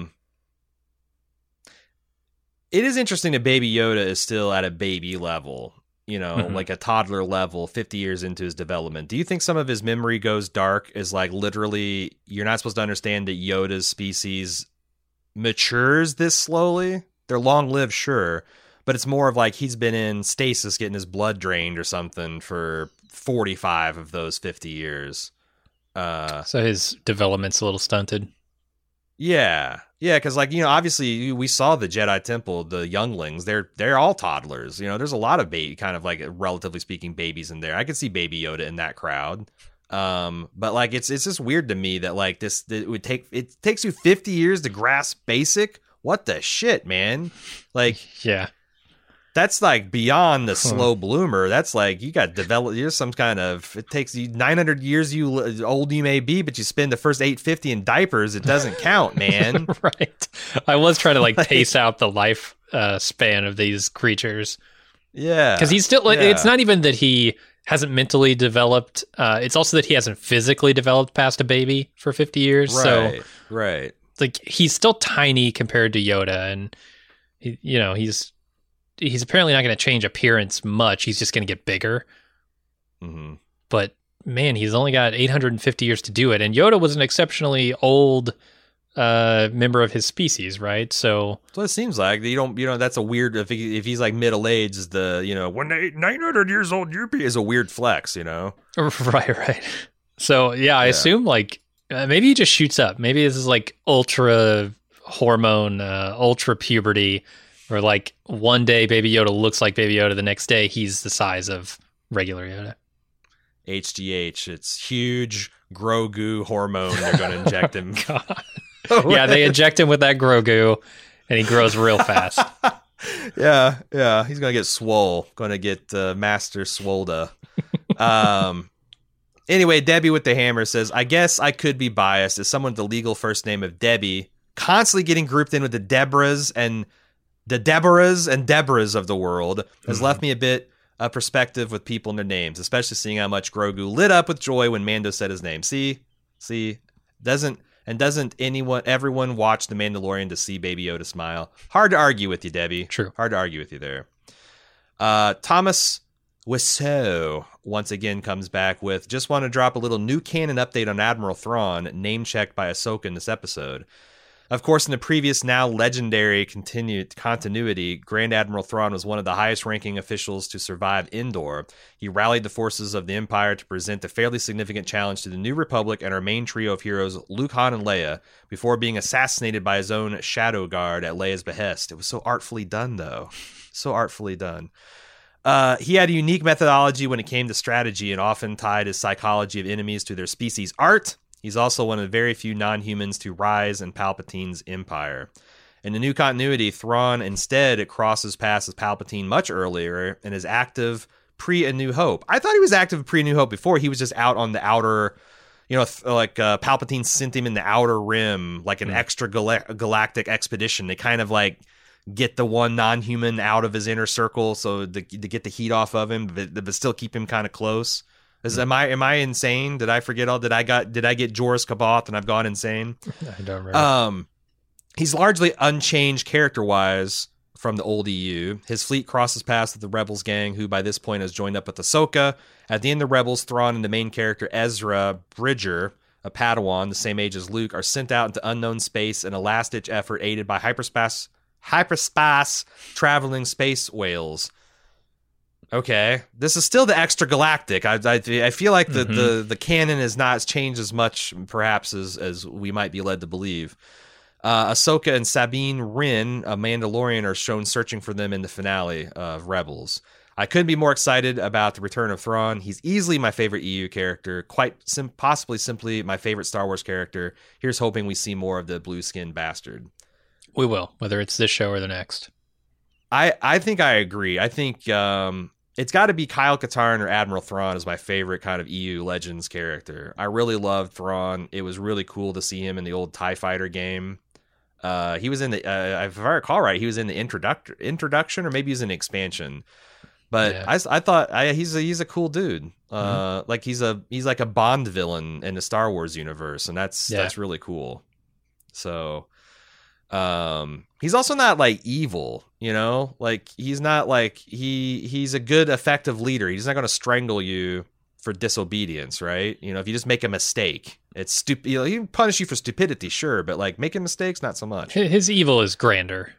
it is interesting that Baby Yoda is still at a baby level, you know, like a toddler level, 50 years into his development? Do you think some of his memory goes dark is like literally you're not supposed to understand that Yoda's species matures this slowly? They're long-lived, sure, but it's more of like he's been in stasis getting his blood drained or something for 45 of those 50 years. So his development's a little stunted. Yeah, because like, you know, obviously we saw the Jedi Temple, the younglings. They're all toddlers. You know, there's a lot of kind of like relatively speaking babies in there. I could see Baby Yoda in that crowd. But like it's just weird to me that like it takes you 50 years to grasp basic. What the shit, man? Like, yeah. That's like beyond the slow bloomer. That's like you got developed. You're some kind of. It takes you 900 years. You old you may be, but you spend the first 850 in diapers. It doesn't count, man. Right. I was trying to like pace out the life span of these creatures. Yeah, because he's still. Yeah. It's not even that he hasn't mentally developed. It's also that he hasn't physically developed past a baby for 50 years. Right. So right. Like he's still tiny compared to Yoda, and he's apparently not going to change appearance much. He's just going to get bigger. Mm-hmm. But man, he's only got 850 years to do it. And Yoda was an exceptionally old member of his species, right? So it seems like that's a weird, if he's like middle-aged, when they 900 years old, is a weird flex, you know? Right. So yeah, I assume like maybe he just shoots up. Maybe this is like ultra hormone, ultra puberty, or like one day Baby Yoda looks like Baby Yoda, the next day he's the size of regular Yoda. HGH. It's huge Grogu hormone they're going to inject him. God. Yeah, they inject him with that Grogu, and he grows real fast. Yeah. He's going to get swole. Going to get Master Swolda. Anyway, Debbie with the hammer says, I guess I could be biased as someone with the legal first name of Debbie, constantly getting grouped in with the Deborahs and Deborahs of the world has left me a bit of perspective with people and their names, especially seeing how much Grogu lit up with joy when Mando said his name. See, doesn't everyone watch The Mandalorian to see Baby Yoda smile? Hard to argue with you, Debbie. True. Hard to argue with you there. Thomas Wiseau once again comes back with, just want to drop a little new canon update on Admiral Thrawn, name-checked by Ahsoka in this episode. Of course, in the previous, now legendary continuity, Grand Admiral Thrawn was one of the highest-ranking officials to survive Endor. He rallied the forces of the Empire to present a fairly significant challenge to the New Republic and our main trio of heroes, Luke, Han, and Leia, before being assassinated by his own Shadow Guard at Leia's behest. It was so artfully done, though. So artfully done. He had a unique methodology when it came to strategy and often tied his psychology of enemies to their species' art. He's also one of the very few non-humans to rise in Palpatine's empire. In the new continuity, Thrawn instead crosses paths with Palpatine much earlier and is active pre-A New Hope. I thought he was active pre-A New Hope before. He was just out on the outer, Palpatine sent him in the outer rim, like an extra galactic expedition. They kind of like get the one non-human out of his inner circle so to get the heat off of him, but still keep him kind of close. Am I insane? Did I forget all? Did I get Joruus C'baoth and I've gone insane? I don't remember. He's largely unchanged character-wise from the old EU. His fleet crosses paths with the Rebels gang, who by this point has joined up with Ahsoka. At the end, the Rebels, Thrawn and the main character Ezra Bridger, a Padawan the same age as Luke, are sent out into unknown space in a last-ditch effort aided by hyperspace traveling space whales. Okay, this is still the extra galactic. I feel like the canon has not changed as much, perhaps, as we might be led to believe. Ahsoka and Sabine Wren, a Mandalorian, are shown searching for them in the finale of Rebels. I couldn't be more excited about the return of Thrawn. He's easily my favorite EU character, possibly simply my favorite Star Wars character. Here's hoping we see more of the blue-skinned bastard. We will, whether it's this show or the next. I think I agree. I think it's got to be Kyle Katarn or Admiral Thrawn as my favorite kind of EU Legends character. I really loved Thrawn. It was really cool to see him in the old TIE Fighter game. He was in the, if I recall right, he was in the introduction, or maybe he was in the expansion. But yeah. I thought he's a cool dude. Like he's like a Bond villain in the Star Wars universe, and that's really cool. So. He's also not like evil, like he's not like he's a good, effective leader. He's not going to strangle you for disobedience, right? If you just make a mistake, it's stupid. He can punish you for stupidity, sure, but like making mistakes, not so much. His evil is grander,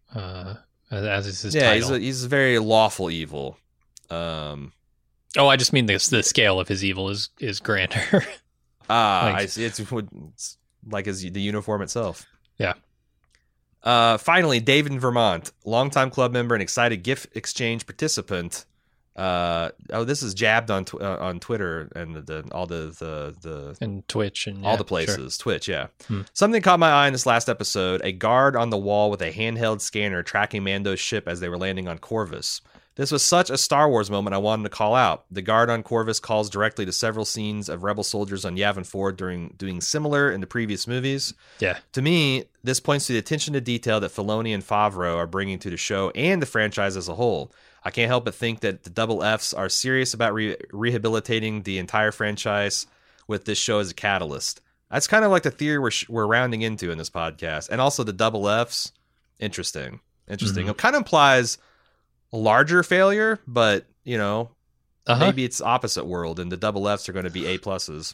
as is his title. He's very lawful evil. I just mean the scale of his evil is grander. I see. It's like the uniform itself. Yeah. Finally, David in Vermont, longtime club member and excited gift exchange participant. This is jabbed on Twitter and all the and Twitch and all the places. Sure. Twitch, yeah. Something caught my eye in this last episode: a guard on the wall with a handheld scanner tracking Mando's ship as they were landing on Corvus. This was such a Star Wars moment I wanted to call out. The guard on Corvus calls directly to several scenes of Rebel soldiers on Yavin 4 doing similar in the previous movies. Yeah. To me, this points to the attention to detail that Filoni and Favreau are bringing to the show and the franchise as a whole. I can't help but think that the Double Fs are serious about rehabilitating the entire franchise with this show as a catalyst. That's kind of like the theory we're rounding into in this podcast. And also the Double Fs, interesting. Mm-hmm. It kind of implies a larger failure, but maybe it's opposite world and the Double Fs are going to be A+.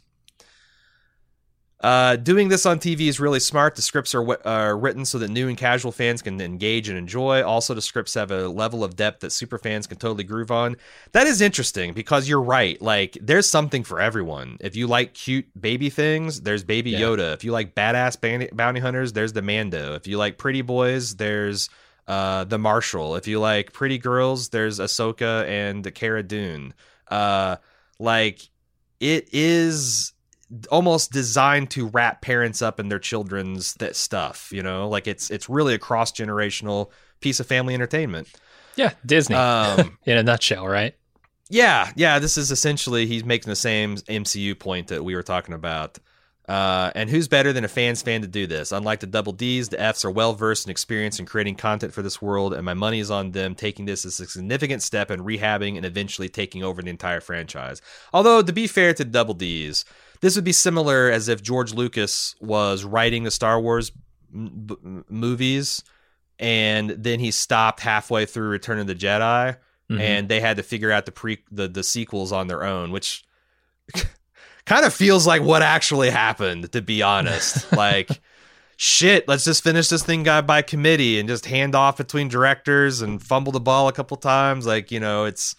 Doing this on TV is really smart. The scripts are written so that new and casual fans can engage and enjoy. Also, the scripts have a level of depth that super fans can totally groove on. That is interesting because you're right. Like, there's something for everyone. If you like cute baby things, there's Baby Yoda. If you like badass bounty hunters, there's the Mando. If you like pretty boys, there's the Marshal. If you like pretty girls, there's Ahsoka and Cara Dune. it is almost designed to wrap parents up in their children's stuff, you know, like it's really a cross-generational piece of family entertainment. Yeah, Disney in a nutshell, right? Yeah, this is essentially, he's making the same MCU point that we were talking about. And who's better than a fan's fan to do this? Unlike the Double Ds, the Fs are well-versed and experienced in creating content for this world, and my money is on them taking this as a significant step in rehabbing and eventually taking over the entire franchise. Although, to be fair to the Double Ds, this would be similar as if George Lucas was writing the Star Wars movies, and then he stopped halfway through Return of the Jedi, and they had to figure out the sequels on their own, which kind of feels like what actually happened, to be honest. Like, shit, let's just finish this thing by committee and just hand off between directors and fumble the ball a couple times. Like, you know, it's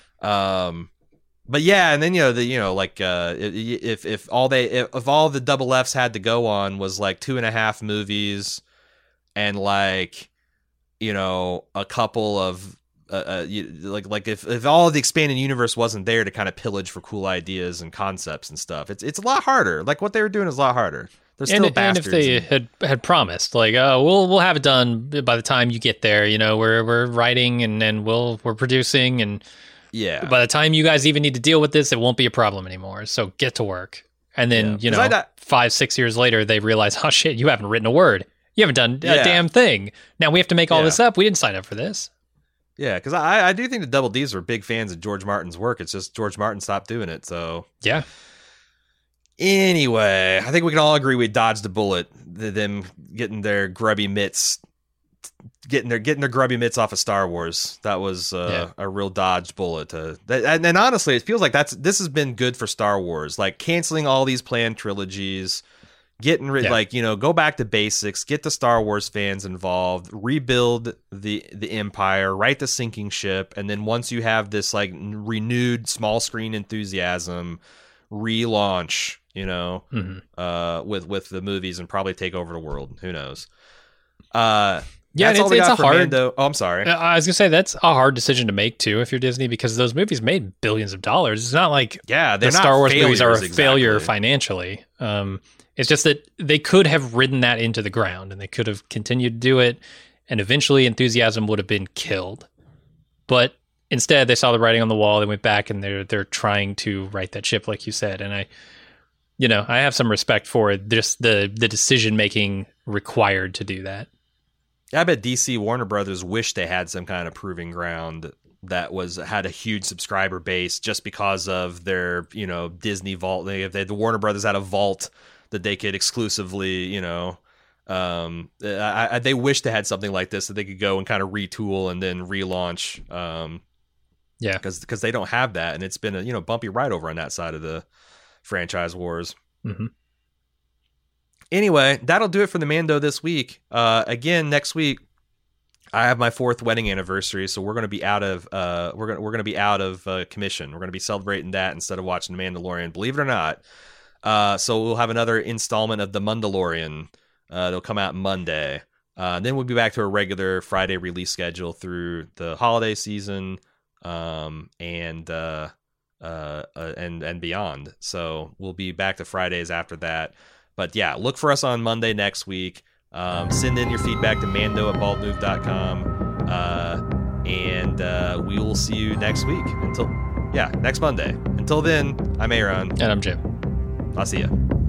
but yeah, and then if all the double Fs had to go on was like 2.5 movies and like, you know, a couple of like if all of the expanded universe wasn't there to kind of pillage for cool ideas and concepts and stuff, it's a lot harder. Like what they were doing is a lot harder. They're still bastards. And if they had promised, like, we'll have it done by the time you get there. You know, we're writing and then we're producing, and by the time you guys even need to deal with this, it won't be a problem anymore. So get to work. And then 5-6 years later, they realize, oh shit, you haven't written a word. You haven't done a damn thing. Now we have to make all this up. We didn't sign up for this. Yeah, because I do think the Double Ds were big fans of George Martin's work. It's just George Martin stopped doing it. So yeah. Anyway, I think we can all agree we dodged a bullet. Them getting their grubby mitts, getting their grubby mitts off of Star Wars. That was a real dodged bullet. And honestly, it feels like this has been good for Star Wars. Like canceling all these planned trilogies. Getting rid, go back to basics, get the Star Wars fans involved, rebuild the empire, right the sinking ship, and then once you have this like renewed small screen enthusiasm, relaunch, with the movies and probably take over the world. Who knows? It's a hard. Mando. Oh, I'm sorry. I was gonna say that's a hard decision to make too if you're Disney, because those movies made billions of dollars. It's not like the Star Wars movies are a failure financially. It's just that they could have ridden that into the ground and they could have continued to do it, and eventually enthusiasm would have been killed. But instead, they saw the writing on the wall. They went back and they're trying to right that ship, like you said. And I have some respect for it, just the decision making required to do that. I bet DC Warner Brothers wish they had some kind of proving ground that had a huge subscriber base, just because of their Disney vault. The Warner Brothers had a vault that they could exclusively, they wish they had something like this that they could go and kind of retool and then relaunch. Because they don't have that, and it's been a bumpy ride over on that side of the franchise wars. Mm-hmm. Anyway, that'll do it for the Mando this week. Again, next week I have my 4th wedding anniversary, so we're going to be out of we're going to be out of commission. We're going to be celebrating that instead of watching The Mandalorian, believe it or not. So we'll have another installment of The Mandalorian. It'll come out Monday. Then we'll be back to a regular Friday release schedule through the holiday season, and beyond. So we'll be back to Fridays after that. But yeah, look for us on Monday next week. Send in your feedback to mando@baldmove.com. And we will see you next week. Next Monday. Until then, I'm Aaron. And I'm Jim. I'll see you.